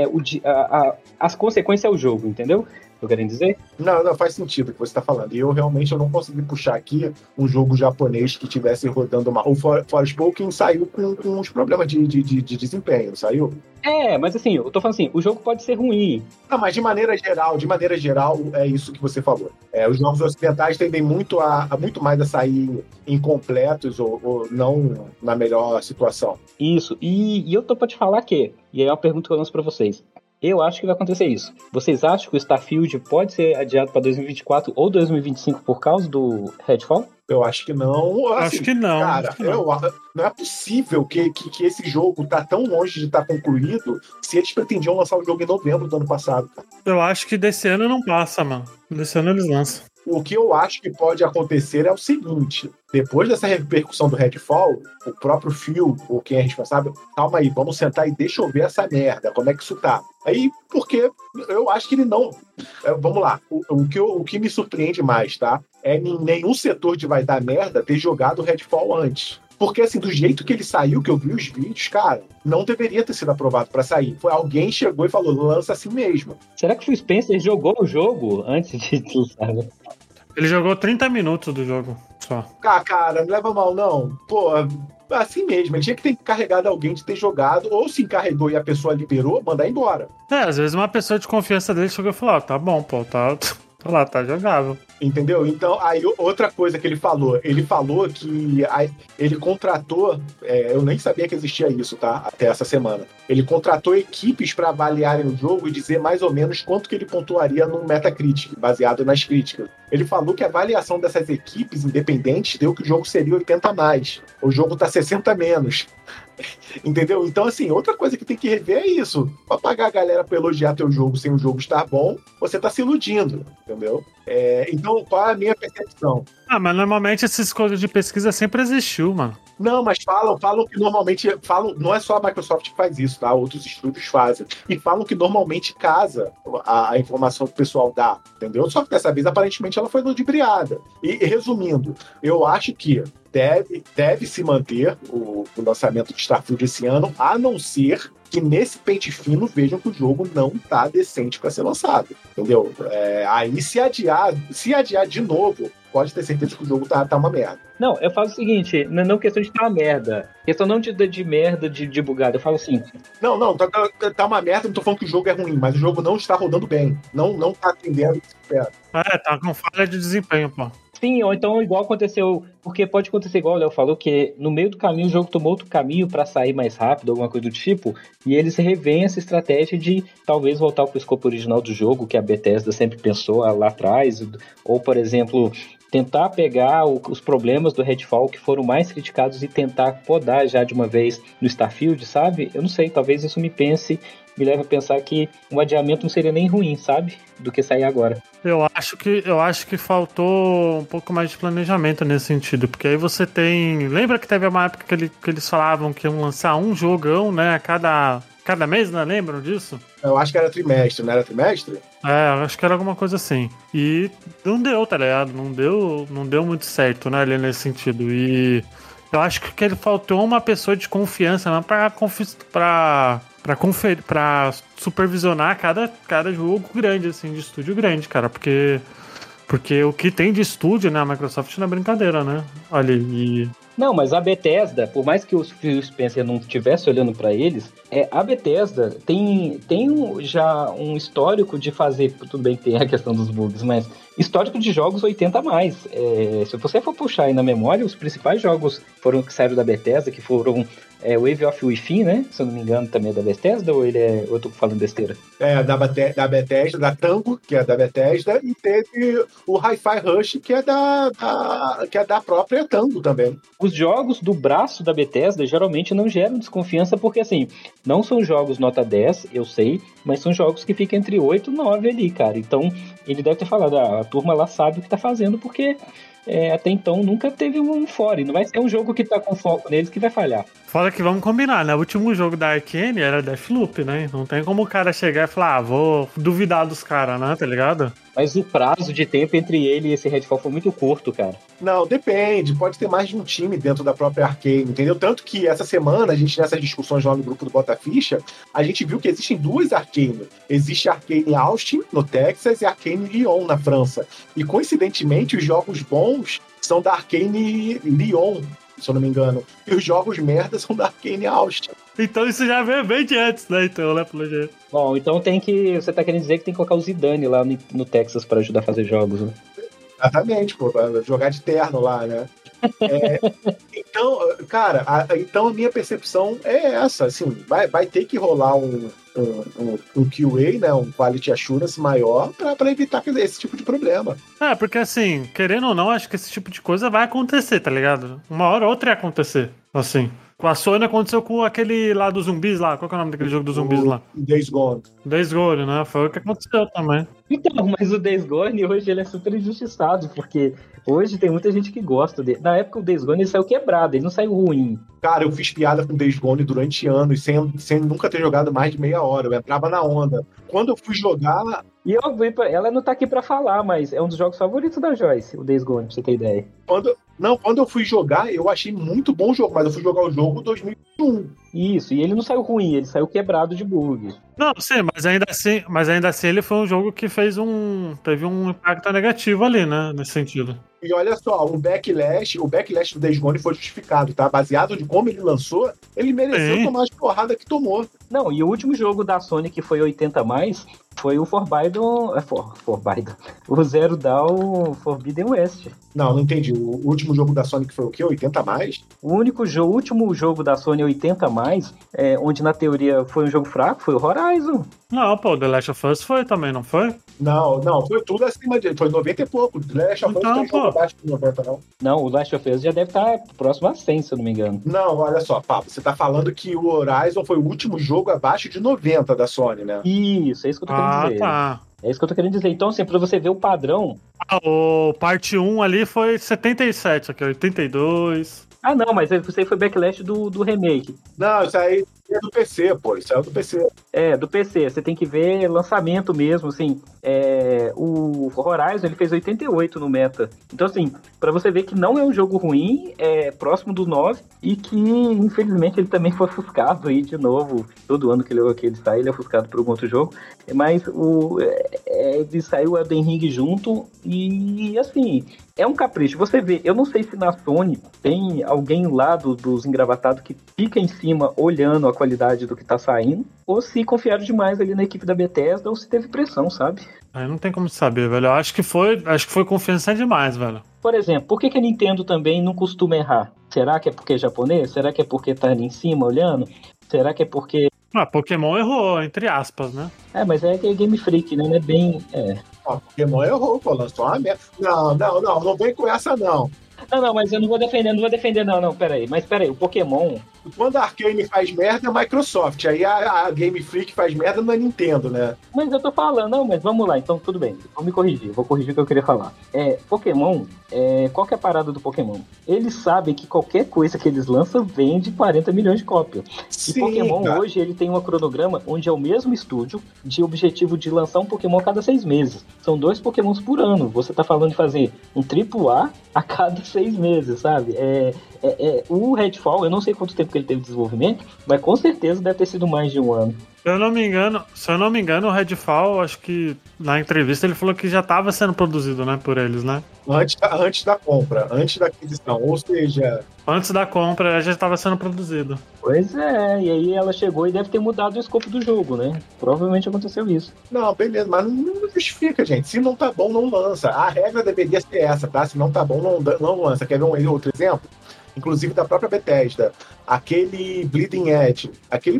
S2: as consequências é o jogo, entendeu? Eu querendo dizer?
S3: Não, faz sentido o que você está falando. E eu não consegui puxar aqui um jogo japonês que estivesse rodando mal. O Forspoken saiu com uns problemas de desempenho, saiu?
S2: Mas assim, eu tô falando assim, o jogo pode ser ruim.
S3: Não, mas de maneira geral, é isso que você falou. Os jogos ocidentais tendem muito mais a sair incompletos ou não na melhor situação.
S2: Isso, e eu tô pra te falar que, e aí é uma pergunta que eu lanço pra vocês. Eu acho que vai acontecer isso. Vocês acham que o Starfield pode ser adiado para 2024 ou 2025 por causa do Redfall?
S3: Eu acho que não. Assim,
S1: acho que não.
S3: Cara,
S1: acho que não.
S3: Não é possível que esse jogo tá tão longe de estar concluído se eles pretendiam lançar o jogo em novembro do ano passado. Cara.
S1: Eu acho que desse ano não passa, mano. Desse ano eles lançam.
S3: O que eu acho que pode acontecer é o seguinte: depois dessa repercussão do Redfall, o próprio Phil, ou quem é responsável, calma aí, vamos sentar e deixa eu ver essa merda, como é que isso tá. Aí, porque eu acho que ele não... Vamos lá, o que me surpreende mais, tá? É em nenhum setor de vai dar merda ter jogado o Redfall antes. Porque, assim, do jeito que ele saiu, que eu vi os vídeos, cara, não deveria ter sido aprovado pra sair. Foi alguém chegou e falou, lança assim mesmo.
S2: Será que o Phil Spencer jogou o jogo antes de lançar?
S1: Ele jogou 30 minutos do jogo só.
S3: Cara, não leva mal, não. Pô, assim mesmo. Ele tinha que ter encarregado alguém de ter jogado, ou se encarregou e a pessoa liberou, mandar embora.
S1: Às vezes uma pessoa de confiança dele chegou e falou, tá bom, pô, tá lá, tá jogável.
S3: Entendeu? Então, aí outra coisa que ele falou que ele contratou, eu nem sabia que existia isso, tá? Até essa semana. Ele contratou equipes para avaliarem o jogo e dizer mais ou menos quanto que ele pontuaria no Metacritic, baseado nas críticas. Ele falou que a avaliação dessas equipes independentes deu que o jogo seria 80 a mais. O jogo tá 60 a menos. Entendeu? Então, assim, outra coisa que tem que rever é isso. Pra pagar a galera pra elogiar teu jogo sem o jogo estar bom, você tá se iludindo, entendeu? Então, qual é a minha percepção?
S1: Mas normalmente essas coisas de pesquisa sempre existiu, mano.
S3: Não, mas falam que normalmente... não é só a Microsoft que faz isso, tá? Outros estúdios fazem. E falam que normalmente casa a informação que o pessoal dá, entendeu? Só que dessa vez, aparentemente, ela foi ludibriada. E resumindo, eu acho que deve se manter o lançamento de Starfield esse ano, a não ser que nesse pente fino vejam que o jogo não tá decente para ser lançado, entendeu? Aí se adiar de novo, pode ter certeza que o jogo tá uma merda.
S2: Não, eu falo o seguinte, não questão de tá uma merda, questão não de merda de bugado, eu falo assim...
S3: Não, tá uma merda, não tô falando que o jogo é ruim, mas o jogo não está rodando bem, não tá atendendo o que se espera.
S1: Tá com falha de desempenho, pô.
S2: Sim, ou então igual aconteceu, porque pode acontecer igual o Léo falou, que no meio do caminho o jogo tomou outro caminho para sair mais rápido, alguma coisa do tipo, e eles revêem essa estratégia de talvez voltar para o escopo original do jogo, que a Bethesda sempre pensou lá atrás, ou, por exemplo, tentar pegar os problemas do Redfall que foram mais criticados e tentar podar já de uma vez no Starfield, sabe? Eu não sei, talvez isso me leva a pensar que um adiamento não seria nem ruim, sabe? Do que sair agora.
S1: Eu acho que faltou um pouco mais de planejamento nesse sentido, porque aí você tem... Lembra que teve uma época que eles falavam que iam lançar um jogão, né, a cada mês, né? Lembram disso?
S3: Eu acho que era trimestre, não era trimestre?
S1: Acho que era alguma coisa assim. E não deu, tá ligado? Não deu muito certo, né, ali nesse sentido. E eu acho que ele faltou uma pessoa de confiança, né, pra supervisionar cada jogo grande, assim, de estúdio grande, cara, porque o que tem de estúdio, né, a Microsoft não é brincadeira, né, olha, e...
S2: Não, mas a Bethesda, por mais que o Phil Spencer não estivesse olhando para eles, a Bethesda tem já um histórico de fazer, tudo bem que tem a questão dos bugs, mas histórico de jogos 80 a mais. Se você for puxar aí na memória, os principais jogos que saíram da Bethesda, que foram Wave of Within, né? Se eu não me engano, também é da Bethesda, ou eu tô falando besteira?
S3: Da Bethesda, da Tango, que é da Bethesda, e teve o Hi-Fi Rush, que é da própria Tango também.
S2: Os jogos do braço da Bethesda geralmente não geram desconfiança, porque assim, não são jogos nota 10, eu sei, mas são jogos que ficam entre 8 e 9 ali, cara. Então, ele deve ter falado, a turma lá sabe o que tá fazendo, porque até então nunca teve um fora. E não vai ser um jogo que tá com foco neles que vai falhar.
S1: Fora que vamos combinar, né? O último jogo da Arkane era Deathloop, né? Não tem como o cara chegar e falar, vou duvidar dos caras, né? Tá ligado?
S2: Mas o prazo de tempo entre ele e esse Redfall foi muito curto, cara.
S3: Não, depende. Pode ter mais de um time dentro da própria Arkane, entendeu? Tanto que essa semana, a gente, nessas discussões lá no grupo do Bota Ficha, a gente viu que existem duas Arkane. Existe a Arkane Austin, no Texas, e a Arkane Lyon, na França. E, coincidentemente, os jogos bons são da Arkane Lyon, se eu não me engano. E os jogos merda são da Arkane Austin.
S1: Então isso já veio bem de antes, né? Então, né, pelo jeito.
S2: Bom, então você tá querendo dizer que tem que colocar o Zidane lá no Texas pra ajudar a fazer jogos, né?
S3: Exatamente, pô, pra jogar de terno lá, né? Então, cara, então a minha percepção é essa, assim, vai ter que rolar um QA, né, um Quality Assurance maior pra evitar esse tipo de problema.
S1: Porque assim, querendo ou não, acho que esse tipo de coisa vai acontecer, tá ligado? Uma hora ou outra ia acontecer, assim. Com a Sony aconteceu com aquele lá dos zumbis lá. Qual que é o nome daquele jogo dos zumbis lá?
S3: Days Gone.
S1: Days Gone, né? Foi o que aconteceu também.
S2: Então, mas o Days Gone hoje ele é super injustiçado, porque hoje tem muita gente que gosta dele. Na época o Days Gone ele saiu quebrado, ele não saiu ruim.
S3: Cara, eu fiz piada com Days Gone durante anos, sem nunca ter jogado mais de meia hora. Eu entrava na onda. Quando eu fui jogar...
S2: E ela não tá aqui pra falar, mas é um dos jogos favoritos da Joyce, o Days Gone, pra você ter ideia.
S3: Quando eu fui jogar, eu achei muito bom o jogo, mas eu fui jogar o jogo em 2001.
S2: Isso, e ele não saiu ruim, ele saiu quebrado de bug.
S1: Não, sim, mas ainda assim ele foi um jogo que teve um impacto negativo ali, né, nesse sentido.
S3: E olha só, o backlash do Days Gone foi justificado, tá? Baseado de como ele lançou, ele mereceu tomar as porradas que tomou.
S2: Não, e o último jogo da Sony que foi 80+, foi o Forbidden... O Zero Dawn Forbidden West.
S3: Não entendi. O último jogo da Sony que foi o quê? 80+?
S2: O último jogo da Sony 80+, onde na teoria foi um jogo fraco, foi o Horizon.
S1: Não, pô, The Last of Us foi também, não foi?
S3: Não, foi tudo acima de... Foi 90 e pouco. The Last of Us
S1: então,
S3: não foi abaixo de 90, não.
S2: Não, o Last of Us já deve estar próximo a 100, se eu não me engano.
S3: Não, olha só, Pablo, você tá falando que o Horizon foi o último jogo abaixo de 90 da Sony, né?
S2: Isso, é isso que eu tô querendo dizer.
S1: Tá.
S2: É isso que eu tô querendo dizer. Então, assim, pra você ver o padrão...
S1: O parte 1 ali foi 77, aqui, 82...
S2: Ah, não, mas isso aí foi backlash do remake.
S3: Não, isso aí é do PC, pô. Isso é do PC.
S2: É, do PC. Você tem que ver lançamento mesmo, assim. O Horizon, ele fez 88 no meta. Então, assim, pra você ver que não é um jogo ruim, é próximo do 9, e que, infelizmente, ele também foi ofuscado aí de novo. Todo ano que ele sai, ele é ofuscado por algum outro jogo. Mas ele saiu o Elden Ring junto, e, assim... É um capricho. Você vê, eu não sei se na Sony tem alguém lá dos engravatados que fica em cima olhando a qualidade do que tá saindo, ou se confiaram demais ali na equipe da Bethesda, ou se teve pressão, sabe?
S1: Aí não tem como saber, velho. Eu acho que foi confiança demais, velho.
S2: Por exemplo, por que a Nintendo também não costuma errar? Será que é porque é japonês? Será que é porque tá ali em cima olhando? Será que é porque...
S1: Pokémon errou, entre aspas, né?
S2: Mas é Game Freak, né? Não é bem...
S3: Pokémon errou, pô, lançou uma merda. Não vem com essa, não.
S2: Não, mas eu não vou defender, não, peraí. Mas peraí, o Pokémon...
S3: Quando a Arkane faz merda, é a Microsoft. Aí a Game Freak faz merda na Nintendo, né?
S2: Mas eu tô falando, não, mas vamos lá, então tudo bem. Vou corrigir o que eu queria falar. Pokémon, qual que é a parada do Pokémon? Eles sabem que qualquer coisa que eles lançam vende 40 milhões de cópias.
S3: Sim,
S2: e Pokémon
S3: cara.
S2: Hoje ele tem um cronograma onde é o mesmo estúdio de objetivo de lançar um Pokémon a cada 6 meses. São 2 Pokémons por ano. Você tá falando de fazer um AAA a cada 6 meses, sabe? O Redfall, eu não sei quanto tempo que ele teve de desenvolvimento, mas com certeza deve ter sido mais de um ano.
S1: Se eu não me engano, o Redfall, acho que na entrevista ele falou que já estava sendo produzido, né, por eles, né?
S3: Antes da compra, antes da aquisição, ou seja...
S1: Antes da compra já estava sendo produzido.
S2: Pois é, e aí ela chegou e deve ter mudado o escopo do jogo, né? Provavelmente aconteceu isso.
S3: Não, beleza, mas não justifica, gente. Se não tá bom, não lança. A regra deveria ser essa, tá? Se não tá bom, não lança. Quer ver um outro exemplo? Inclusive da própria Bethesda, aquele Bleeding Edge,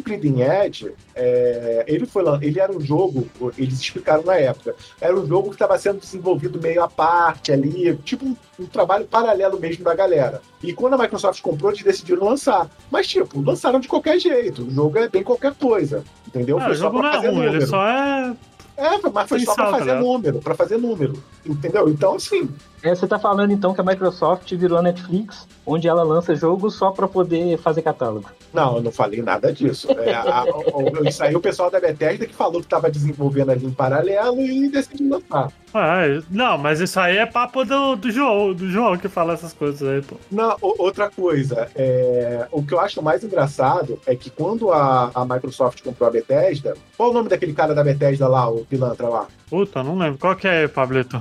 S3: ele era um jogo, eles explicaram na época, era um jogo que estava sendo desenvolvido meio à parte ali, tipo um trabalho paralelo mesmo da galera. E quando a Microsoft comprou, eles decidiram lançar. Mas, lançaram de qualquer jeito. O jogo é bem qualquer coisa, entendeu?
S1: O jogo não é ruim, ele só é
S3: Mas foi só pra fazer número, entendeu? Então, assim...
S2: Você tá falando, então, que a Microsoft virou a Netflix, onde ela lança jogos só pra poder fazer catálogo.
S3: Não, eu não falei nada disso. Isso aí o pessoal da Bethesda que falou que tava desenvolvendo ali em paralelo e decidiu lançar.
S1: Não, mas isso aí é papo do João que fala essas coisas aí, pô.
S3: Não, outra coisa, o que eu acho mais engraçado é que quando a Microsoft comprou a Bethesda, qual o nome daquele cara da Bethesda lá, o pilantra lá?
S1: Puta, não lembro. Qual que é, Pablito?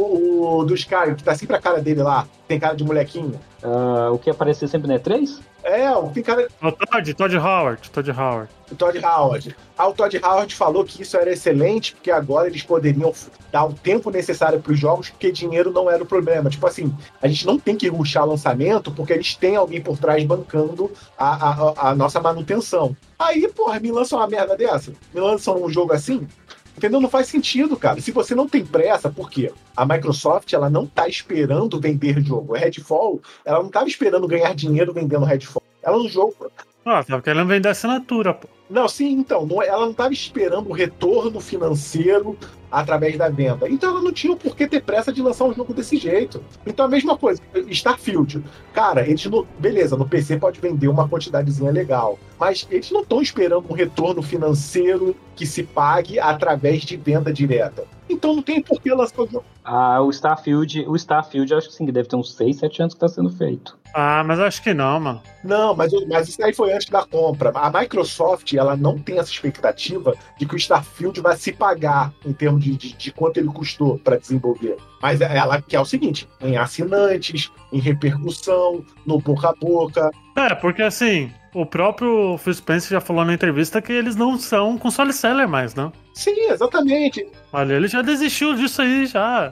S3: O do Sky, que tá sempre a cara dele lá, tem cara de molequinho.
S2: O que apareceu sempre na E3?
S3: Tem cara...
S1: O Todd Howard.
S3: O Todd Howard. O Todd Howard falou que isso era excelente, porque agora eles poderiam dar o tempo necessário para os jogos, porque dinheiro não era o problema. Tipo assim, a gente não tem que rushar lançamento, porque eles têm alguém por trás bancando a nossa manutenção. Aí, porra, me lançam uma merda dessa? Me lançam um jogo assim? Entendeu? Não faz sentido, cara. Se você não tem pressa, por quê? A Microsoft, ela não tá esperando vender jogo. A Redfall, ela não tava esperando ganhar dinheiro vendendo Redfall. Ela no jogo...
S1: tava querendo vender assinatura, pô.
S3: Não, sim, então. Ela não tava esperando o retorno financeiro através da venda. Então ela não tinha por que ter pressa de lançar um jogo desse jeito. Então a mesma coisa, Starfield. Cara, eles não... Beleza, no PC pode vender uma quantidadezinha legal. Mas eles não estão esperando um retorno financeiro que se pague através de venda direta. Então não tem por que lançar o jogo.
S2: O Starfield, acho que sim, que deve ter uns 6, 7 anos que tá sendo feito.
S1: Mas acho que não, mano.
S3: Não, mas isso aí foi antes da compra. A Microsoft, ela não tem essa expectativa de que o Starfield vai se pagar em termos de quanto ele custou para desenvolver. Mas ela quer o seguinte, em assinantes, em repercussão, no boca a boca.
S1: Porque assim, o próprio Phil Spencer já falou na entrevista que eles não são console seller mais, né?
S3: Sim, exatamente.
S1: Olha, ele já desistiu disso aí, já.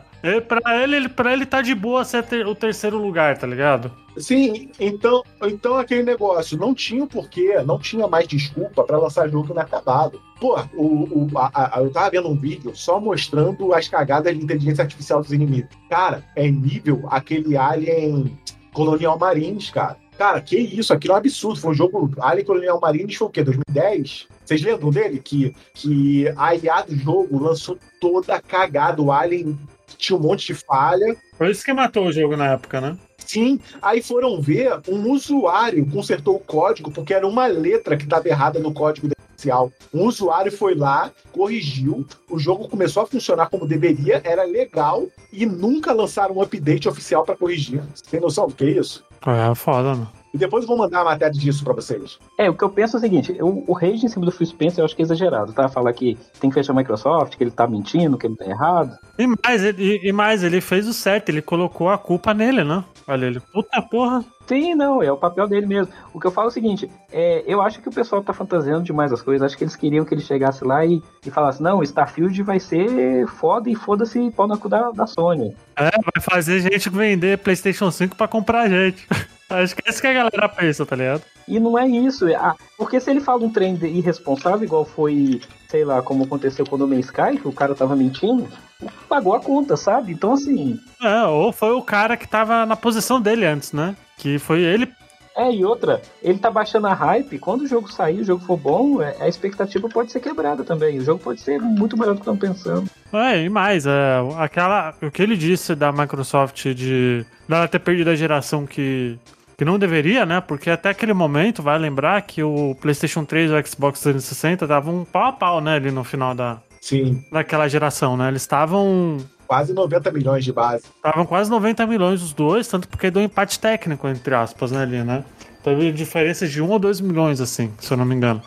S1: Pra ele tá de boa ser o terceiro lugar, tá ligado?
S3: Sim, então aquele negócio, não tinha porquê, não tinha mais desculpa pra lançar jogo inacabado. Pô, eu tava vendo um vídeo só mostrando as cagadas de inteligência artificial dos inimigos. Cara, é nível aquele Alien Colonial Marines, cara. Cara, que isso? Aquilo é um absurdo. Foi um jogo... Alien Colonial Marines foi o quê? 2010? Vocês lembram dele? Que a IA do jogo lançou toda cagada. O Alien tinha um monte de falha.
S1: Foi isso que matou o jogo na época, né?
S3: Sim. Aí foram ver, um usuário consertou o código porque era uma letra que estava errada no código inicial. Um usuário foi lá, corrigiu, o jogo começou a funcionar como deveria, era legal e nunca lançaram um update oficial para corrigir. Você tem noção do que é isso?
S1: É foda, mano.
S3: E depois eu vou mandar a matéria disso pra vocês.
S2: O que eu penso é o seguinte, o rage em cima do Phil Spencer eu acho que é exagerado, tá? Falar que tem que fechar a Microsoft, que ele tá mentindo, que ele tá errado.
S1: E mais, ele fez o certo, ele colocou a culpa nele, né? Olha ele, puta porra.
S2: Sim, não, é o papel dele mesmo. O que eu falo é o seguinte, eu acho que o pessoal tá fantasiando demais as coisas, acho que eles queriam que ele chegasse lá e falasse, não, Starfield vai ser foda e foda-se pau na cu da Sony.
S1: Vai fazer gente vender PlayStation 5 pra comprar a gente. Acho que é isso que a galera pensa, tá ligado?
S2: E não é isso. Porque se ele fala um trem irresponsável, igual foi, sei lá, como aconteceu com o No Man's Sky, que o cara tava mentindo, pagou a conta, sabe? Então, assim...
S1: ou foi o cara que tava na posição dele antes, né? Que foi ele...
S2: E outra, ele tá baixando a hype, quando o jogo sair, o jogo for bom, a expectativa pode ser quebrada também. O jogo pode ser muito melhor do que estão pensando.
S1: E mais, o que ele disse da Microsoft de ela ter perdido a geração que não deveria, né? Porque até aquele momento, vai lembrar que o PlayStation 3 e o Xbox 360 estavam pau a pau, né? Ali no final daquela geração, né? Eles estavam...
S3: Quase 90 milhões de base.
S1: Estavam quase 90 milhões os dois, tanto porque deu um empate técnico, entre aspas, né? Ali, né? Teve diferença de 1 ou 2 milhões, assim, se eu não me engano.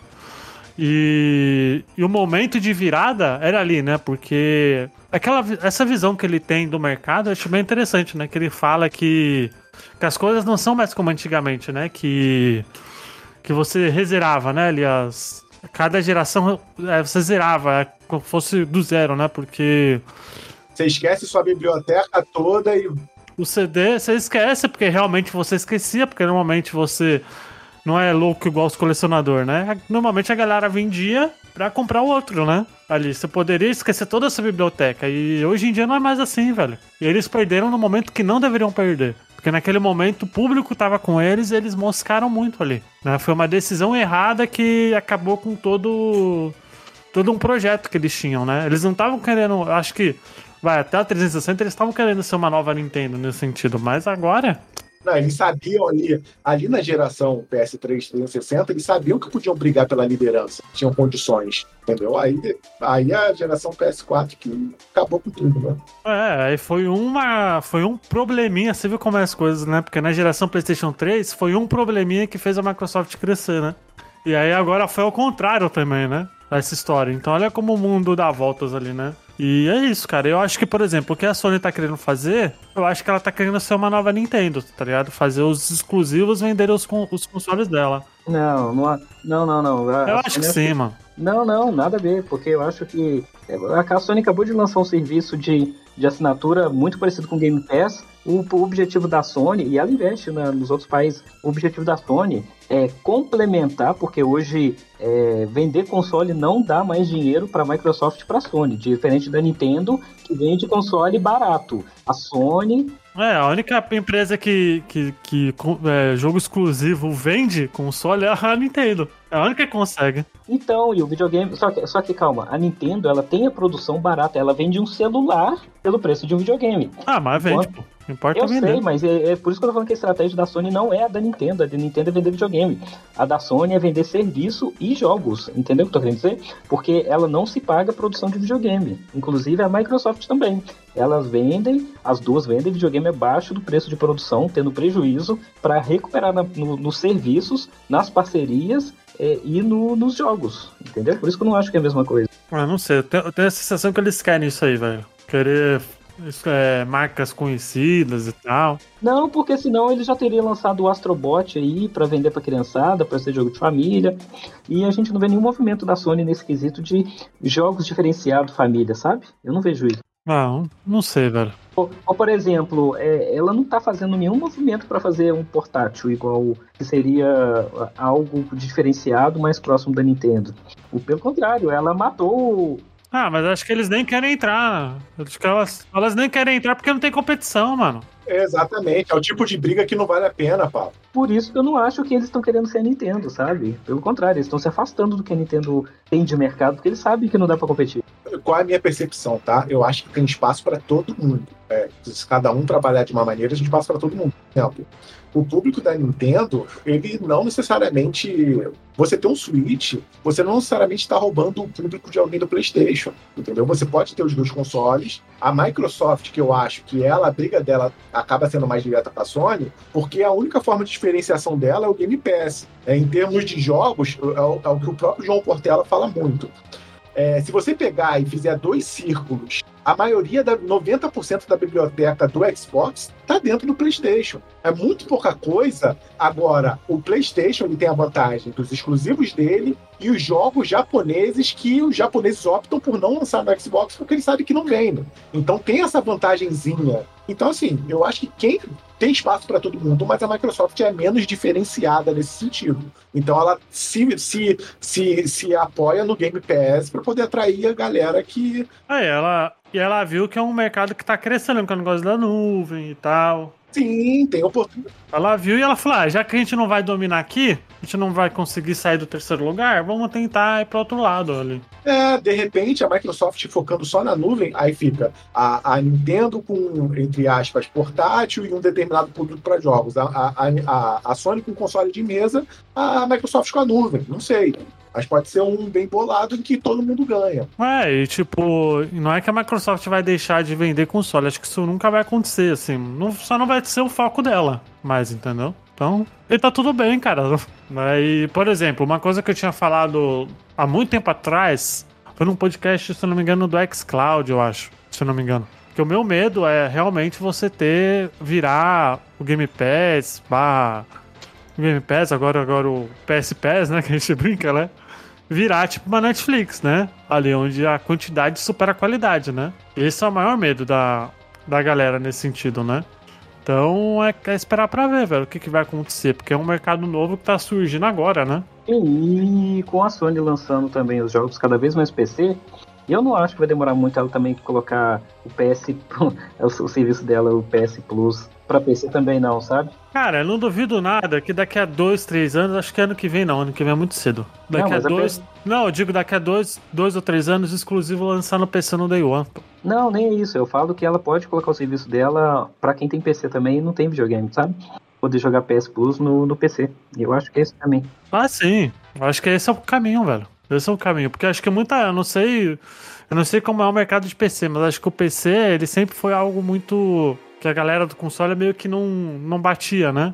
S1: E o momento de virada era ali, né? Porque essa visão que ele tem do mercado, eu acho bem interessante, né? Que ele fala que as coisas não são mais como antigamente, né? Que você rezerava, né? Aliás, cada geração você zerava, como fosse do zero, né? Porque...
S3: Você esquece sua biblioteca toda e...
S1: O CD você esquece, porque realmente você esquecia, porque normalmente você não é louco igual os colecionadores, né? Normalmente a galera vendia pra comprar o outro, né? Ali, você poderia esquecer toda essa biblioteca. E hoje em dia não é mais assim, velho. E eles perderam no momento que não deveriam perder. Porque naquele momento o público tava com eles e eles moscaram muito ali, né? Foi uma decisão errada que acabou com todo todo um projeto que eles tinham, né? Eles não estavam querendo, acho que, até a 360 eles estavam querendo ser uma nova Nintendo nesse sentido, mas agora...
S3: Não, eles sabiam ali na geração PS3 360, eles sabiam que podiam brigar pela liderança, tinham condições, entendeu? Aí a geração PS4 que acabou com tudo, né?
S1: Aí foi um probleminha, você viu como é as coisas, né? Porque na geração PlayStation 3 foi um probleminha que fez a Microsoft crescer, né? E aí agora foi ao contrário também, né? Essa história. Então olha como o mundo dá voltas ali, né? E é isso, cara. Eu acho que, por exemplo, o que a Sony tá querendo fazer, eu acho que ela tá querendo ser uma nova Nintendo, tá ligado? Fazer os exclusivos venderem os consoles dela.
S2: Não.
S1: Eu acho que sim, mano.
S2: Não, nada a ver, porque eu acho que a Sony acabou de lançar um serviço de assinatura muito parecido com o Game Pass. O objetivo da Sony, e ela investe nos outros países, o objetivo da Sony é complementar, porque hoje vender console não dá mais dinheiro para a Microsoft e para a Sony, diferente da Nintendo, que vende console barato. A Sony...
S1: A única empresa que jogo exclusivo vende console é a Nintendo. É a única que consegue.
S2: Então, e o videogame... Só que calma, a Nintendo, ela tem a produção barata, ela vende um celular pelo preço de um videogame.
S1: Mas vende, pô. Importa
S2: eu
S1: vender.
S2: sei, mas é por isso que eu tô falando que a estratégia da Sony não é a da Nintendo. A da Nintendo é vender videogame. A da Sony é vender serviço e jogos. Entendeu o que eu tô querendo dizer? Porque ela não se paga a produção de videogame. Inclusive a Microsoft também. Elas vendem, as duas vendem videogame abaixo do preço de produção, tendo prejuízo para recuperar nos serviços, nas parcerias e nos jogos. Entendeu? Por isso que eu não acho que é a mesma coisa.
S1: Não sei, eu tenho a sensação que eles querem isso aí, velho. Querer... marcas conhecidas e tal.
S2: Não, porque senão ele já teria lançado o Astrobot aí pra vender pra criançada, pra ser jogo de família. E a gente não vê nenhum movimento da Sony nesse quesito de jogos diferenciados família, sabe? Eu não vejo isso.
S1: Não sei, velho.
S2: Ou, por exemplo, ela não tá fazendo nenhum movimento pra fazer um portátil igual que seria algo diferenciado mais próximo da Nintendo. Pelo contrário, ela matou...
S1: mas acho que eles nem querem entrar. Acho que elas nem querem entrar porque não tem competição, mano.
S3: Exatamente, é o tipo de briga que não vale a pena, Paulo.
S2: Por isso que eu não acho que eles estão querendo ser a Nintendo, sabe? Pelo contrário, eles estão se afastando do que a Nintendo tem de mercado, porque eles sabem que não dá pra competir.
S3: Qual é a minha percepção, tá? Eu acho que tem espaço para todo mundo. Se cada um trabalhar de uma maneira, a gente passa para todo mundo. Por exemplo, o público da Nintendo, ele não necessariamente... Você ter um Switch, você não necessariamente está roubando o público de alguém do PlayStation, entendeu? Você pode ter os dois consoles. A Microsoft, que eu acho que a briga dela acaba sendo mais direta para a Sony, porque a única forma de diferenciação dela é o Game Pass. Em termos de jogos, é o que o próprio João Portela fala muito. Se você pegar e fizer 2 círculos, a maioria, 90% da biblioteca do Xbox está dentro do PlayStation. É muito pouca coisa. Agora, o PlayStation ele tem a vantagem dos exclusivos dele e os jogos japoneses que os japoneses optam por não lançar no Xbox porque eles sabem que não vendem. Então tem essa vantagenzinha. Então, assim, eu acho que tem espaço para todo mundo, mas a Microsoft é menos diferenciada nesse sentido. Então ela se apoia no Game Pass para poder atrair a galera que...
S1: Ela viu que é um mercado que tá crescendo, que é o negócio da nuvem e tal.
S3: Sim, tem oportunidade.
S1: Ela viu e ela falou, já que a gente não vai dominar aqui, a gente não vai conseguir sair do terceiro lugar, vamos tentar ir para outro lado ali.
S3: De repente, a Microsoft focando só na nuvem, aí fica a Nintendo com, entre aspas, portátil e um determinado público para jogos. A Sony com console de mesa, a Microsoft com a nuvem, não sei. Mas pode ser um bem bolado em que todo mundo ganha.
S1: Não é que a Microsoft vai deixar de vender console, acho que isso nunca vai acontecer, assim. Só não vai ser o foco dela, mas entendeu? Então, tá tudo bem, cara. Mas, por exemplo, uma coisa que eu tinha falado há muito tempo atrás, foi num podcast, se eu não me engano, do xCloud, eu acho, se eu não me engano. Porque o meu medo é realmente você virar o Game Pass, o Game Pass, agora o PS Pass, né, que a gente brinca, né? Virar tipo uma Netflix, né? Ali onde a quantidade supera a qualidade, né? Esse é o maior medo da galera nesse sentido, né? Então é esperar pra ver, velho, o que vai acontecer, porque é um mercado novo que tá surgindo agora, né?
S2: E com a Sony lançando também os jogos cada vez mais PC, E eu não acho que vai demorar muito ela também colocar o PS, o serviço dela, o PS Plus, pra PC também não, sabe?
S1: Cara, eu não duvido nada que daqui a 2, 3 anos, acho que ano que vem não, ano que vem é muito cedo. Daqui a 2. Não, eu digo daqui a 2 ou 3 anos, exclusivo lançar no PC no Day One.
S2: Não, nem é isso. Eu falo que ela pode colocar o serviço dela pra quem tem PC também e não tem videogame, sabe? Poder jogar PS Plus no PC. E eu acho que é esse também.
S1: Ah, sim. Eu acho que esse é o caminho, velho. Esse é o caminho. Porque acho que muita. Eu não sei como é o mercado de PC, mas acho que o PC, ele sempre foi algo muito. Que a galera do console meio que não batia, né?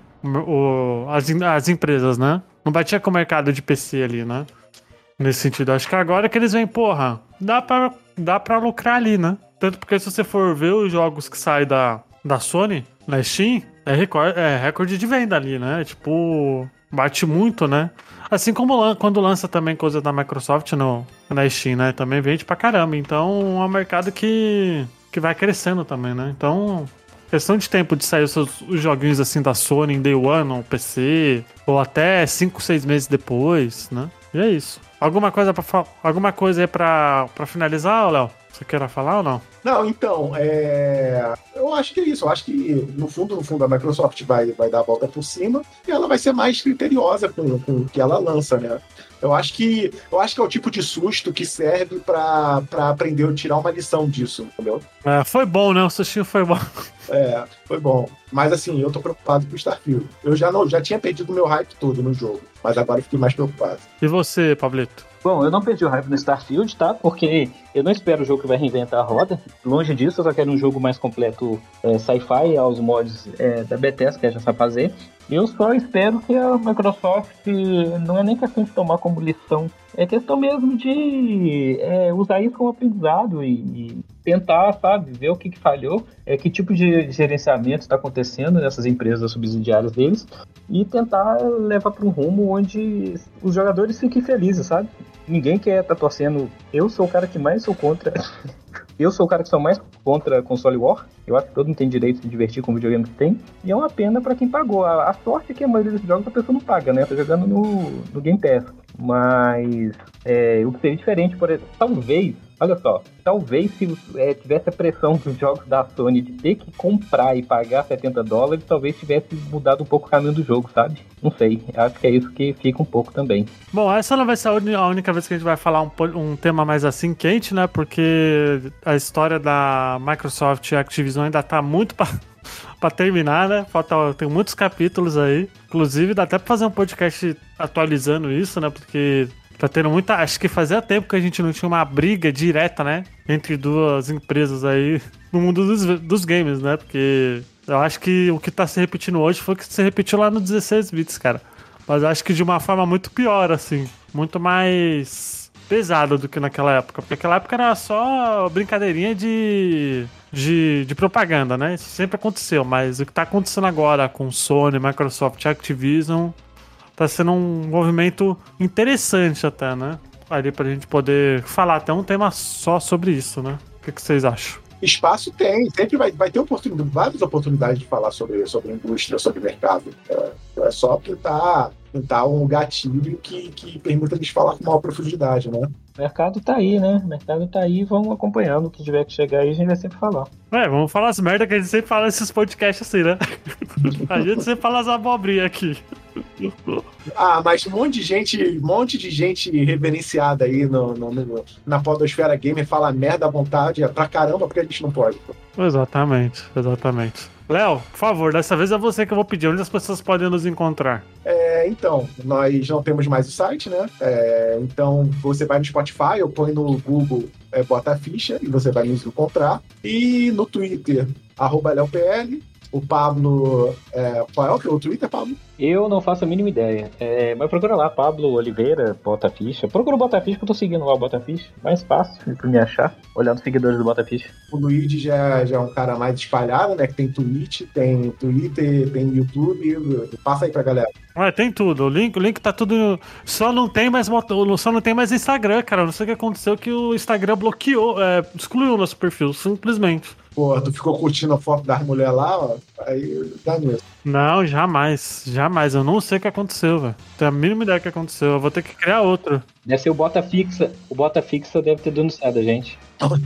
S1: As empresas, né? Não batia com o mercado de PC ali, né? Nesse sentido. Acho que agora que eles vêm, porra, dá pra lucrar ali, né? Tanto porque se você for ver os jogos que saem da Sony, na Steam, é recorde de venda ali, né? Tipo, bate muito, né? Assim como quando lança também coisa da Microsoft na Steam, né? Também vende pra caramba. Então é um mercado que vai crescendo também, né? Então, questão de tempo de sair os joguinhos assim da Sony em Day One, ou PC, ou até 5, 6 meses depois, né? E é isso. Alguma coisa aí pra finalizar, Léo? Você queira falar ou não?
S3: Não, então, eu acho que é isso. Eu acho que, no fundo, a Microsoft vai dar a volta por cima e ela vai ser mais criteriosa com o que ela lança, né? Eu acho que é o tipo de susto que serve pra aprender a tirar uma lição disso, entendeu?
S1: Foi bom, né? O sustinho foi bom.
S3: Foi bom. Mas, assim, eu tô preocupado com o Starfield. Eu já tinha perdido o meu hype todo no jogo, mas agora eu fiquei mais preocupado.
S1: E você, Pablito?
S2: Bom, eu não perdi o hype no Starfield, tá? Porque eu não espero o jogo que vai reinventar a roda. Longe disso, eu só quero um jogo mais completo, sci-fi, aos mods da Bethesda, que já sabe fazer. Eu só espero que a Microsoft, não é nem questão de tomar como lição, é questão mesmo de usar isso como aprendizado e tentar, sabe, ver o que falhou, que tipo de gerenciamento está acontecendo nessas empresas subsidiárias deles e tentar levar para um rumo onde os jogadores fiquem felizes, sabe? Ninguém quer estar torcendo. Eu sou o cara que mais sou contra. Eu sou o cara que sou mais contra console war. Eu acho que todo mundo tem direito de se divertir com o videogame que tem. E é uma pena pra quem pagou. A sorte é que a maioria desses jogos a pessoa não paga, né? Tá jogando no Game Pass. Mas o que seria diferente, por exemplo, talvez se tivesse a pressão dos jogos da Sony de ter que comprar e pagar $70, talvez tivesse mudado um pouco o caminho do jogo, sabe? Não sei, acho que é isso que fica um pouco também.
S1: Bom, essa não vai ser a única vez que a gente vai falar um tema mais assim quente, né? Porque a história da Microsoft e Activision ainda tá muito pra terminar, né? Tem muitos capítulos aí. Inclusive, dá até pra fazer um podcast atualizando isso, né? Porque tá tendo muita... Acho que fazia tempo que a gente não tinha uma briga direta, né? Entre duas empresas aí no mundo dos games, né? Porque eu acho que o que tá se repetindo hoje foi o que se repetiu lá no 16 bits, cara. Mas eu acho que de uma forma muito pior, assim. Muito mais pesada do que naquela época. Porque naquela época era só brincadeirinha de propaganda, né? Isso sempre aconteceu. Mas o que tá acontecendo agora com Sony, Microsoft e Activision tá sendo um movimento interessante até, né? Ali pra gente poder falar até um tema só sobre isso, né? O que vocês acham?
S3: Espaço tem, sempre vai ter várias oportunidades de falar sobre indústria, sobre mercado. É só tentar um gatilho que permita eles falar com maior profundidade, né?
S2: O mercado tá aí, né? O mercado tá aí, vamos acompanhando. O que tiver que chegar aí, a gente vai sempre falar.
S1: Vamos falar as merdas que a gente sempre fala nesses podcasts assim, né? A gente sempre fala as abobrinhas aqui.
S3: Mas um monte de gente reverenciada aí na podosfera gamer fala merda à vontade pra caramba, porque a gente não pode.
S1: Exatamente. Léo, por favor, dessa vez é você que eu vou pedir. Onde as pessoas podem nos encontrar?
S3: Então, nós não temos mais o site, né? Então, você vai no Spotify, eu ponho no Google, bota a ficha e você vai nos encontrar. E no Twitter, @LeoPL. O Pablo... qual é o Twitter, Pablo?
S2: Eu não faço a mínima ideia. Mas procura lá, Pablo Oliveira, Bota Ficha. Procura o Bota Ficha, que eu tô seguindo lá o Bota Ficha. Mais fácil pra me achar, olhando os seguidores do Bota Ficha.
S3: O Luigi já é um cara mais espalhado, né? Que tem Twitch, tem Twitter, tem YouTube. Passa aí pra galera.
S1: Tem tudo. O link tá tudo... Só não tem mais Instagram, cara. Não sei o que aconteceu, que o Instagram bloqueou, excluiu o nosso perfil, simplesmente.
S3: Pô, tu ficou curtindo a foto das mulheres lá, ó, aí dá mesmo.
S1: Não, jamais. Jamais, eu não sei o que aconteceu, velho. Tenho a mínima ideia do que aconteceu. Eu vou ter que criar outro.
S2: Deve ser o Bota Fixa. O Bota Fixa deve ter denunciado a gente.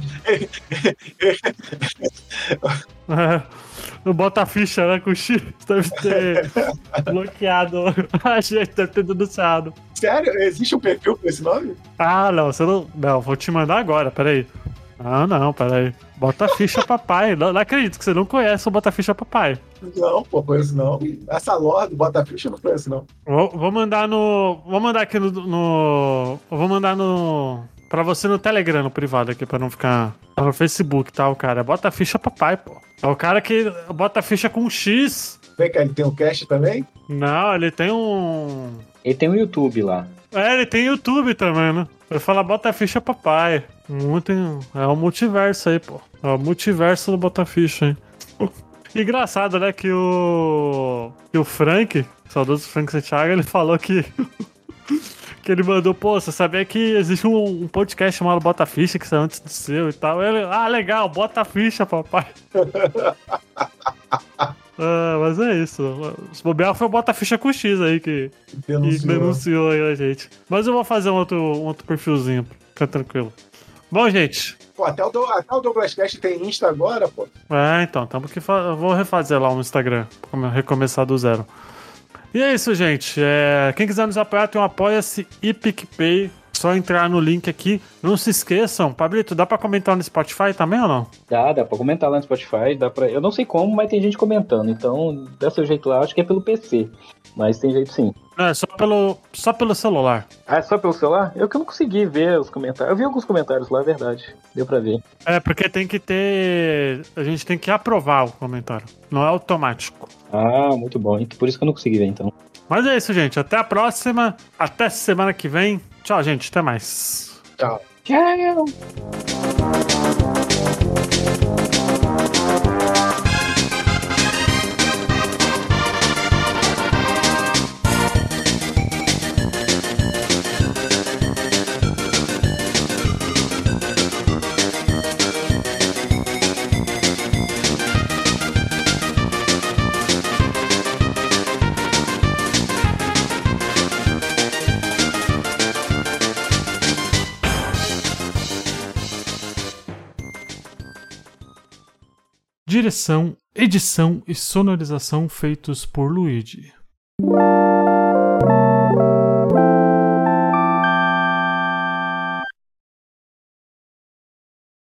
S1: O Bota Ficha, né, com o X, deve ter bloqueado a gente, deve ter denunciado.
S3: Sério? Existe um perfil com esse nome?
S1: Ah, não, você não... Não, vou te mandar agora, peraí. Ah, não, peraí. Bota Ficha Papai. Não acredito que você não conhece o Bota Ficha Papai.
S3: Não, pô, conheço não. Essa lore do Bota Ficha eu não conheço não.
S1: Vou mandar no... Vou mandar aqui Vou mandar no... Pra você no Telegram, no privado aqui, pra não ficar no Facebook e tal, cara. Bota Ficha Papai, pô. É o cara que bota ficha com X.
S3: Vem cá, ele tem um cast também?
S1: Não, ele tem um...
S2: Ele tem um YouTube lá.
S1: Ele tem YouTube também, né? Ele fala Bota Ficha Papai. É o multiverso aí, pô. É o multiverso do Bota Ficha, hein? Engraçado, né, que o Frank, saudoso Frank Santiago, ele falou que ele mandou, pô, você sabia que existe um podcast chamado Bota Ficha, que saiu antes do seu e tal. Ele, legal, Bota Ficha, papai. Mas é isso. Se bobear foi o Bota Ficha com X aí que denunciou aí a gente. Mas eu vou fazer um outro perfilzinho, fica tranquilo. Bom, gente...
S3: Pô, até o Douglas Cast tem Insta agora, pô.
S1: Então, eu vou refazer lá um Instagram, recomeçar do zero. E é isso, gente. Quem quiser nos apoiar tem um Apoia-se e PicPay. Só entrar no link aqui. Não se esqueçam. Pablito, dá pra comentar no Spotify também ou não?
S2: Dá pra comentar lá no Spotify. Eu não sei como, mas tem gente comentando. Então, dá seu jeito lá. Acho que é pelo PC. Mas tem jeito sim.
S1: Não, é só pelo celular.
S2: Ah, é só pelo celular? Eu que não consegui ver os comentários. Eu vi alguns comentários lá, é verdade. Deu pra ver.
S1: Porque tem que ter... A gente tem que aprovar o comentário. Não é automático.
S2: Ah, muito bom. Por isso que eu não consegui ver, então.
S1: Mas é isso, gente. Até a próxima. Até semana que vem. Tchau, gente. Até mais.
S3: Tchau.
S2: Tchau.
S1: Direção, edição e sonorização feitos por Luigi.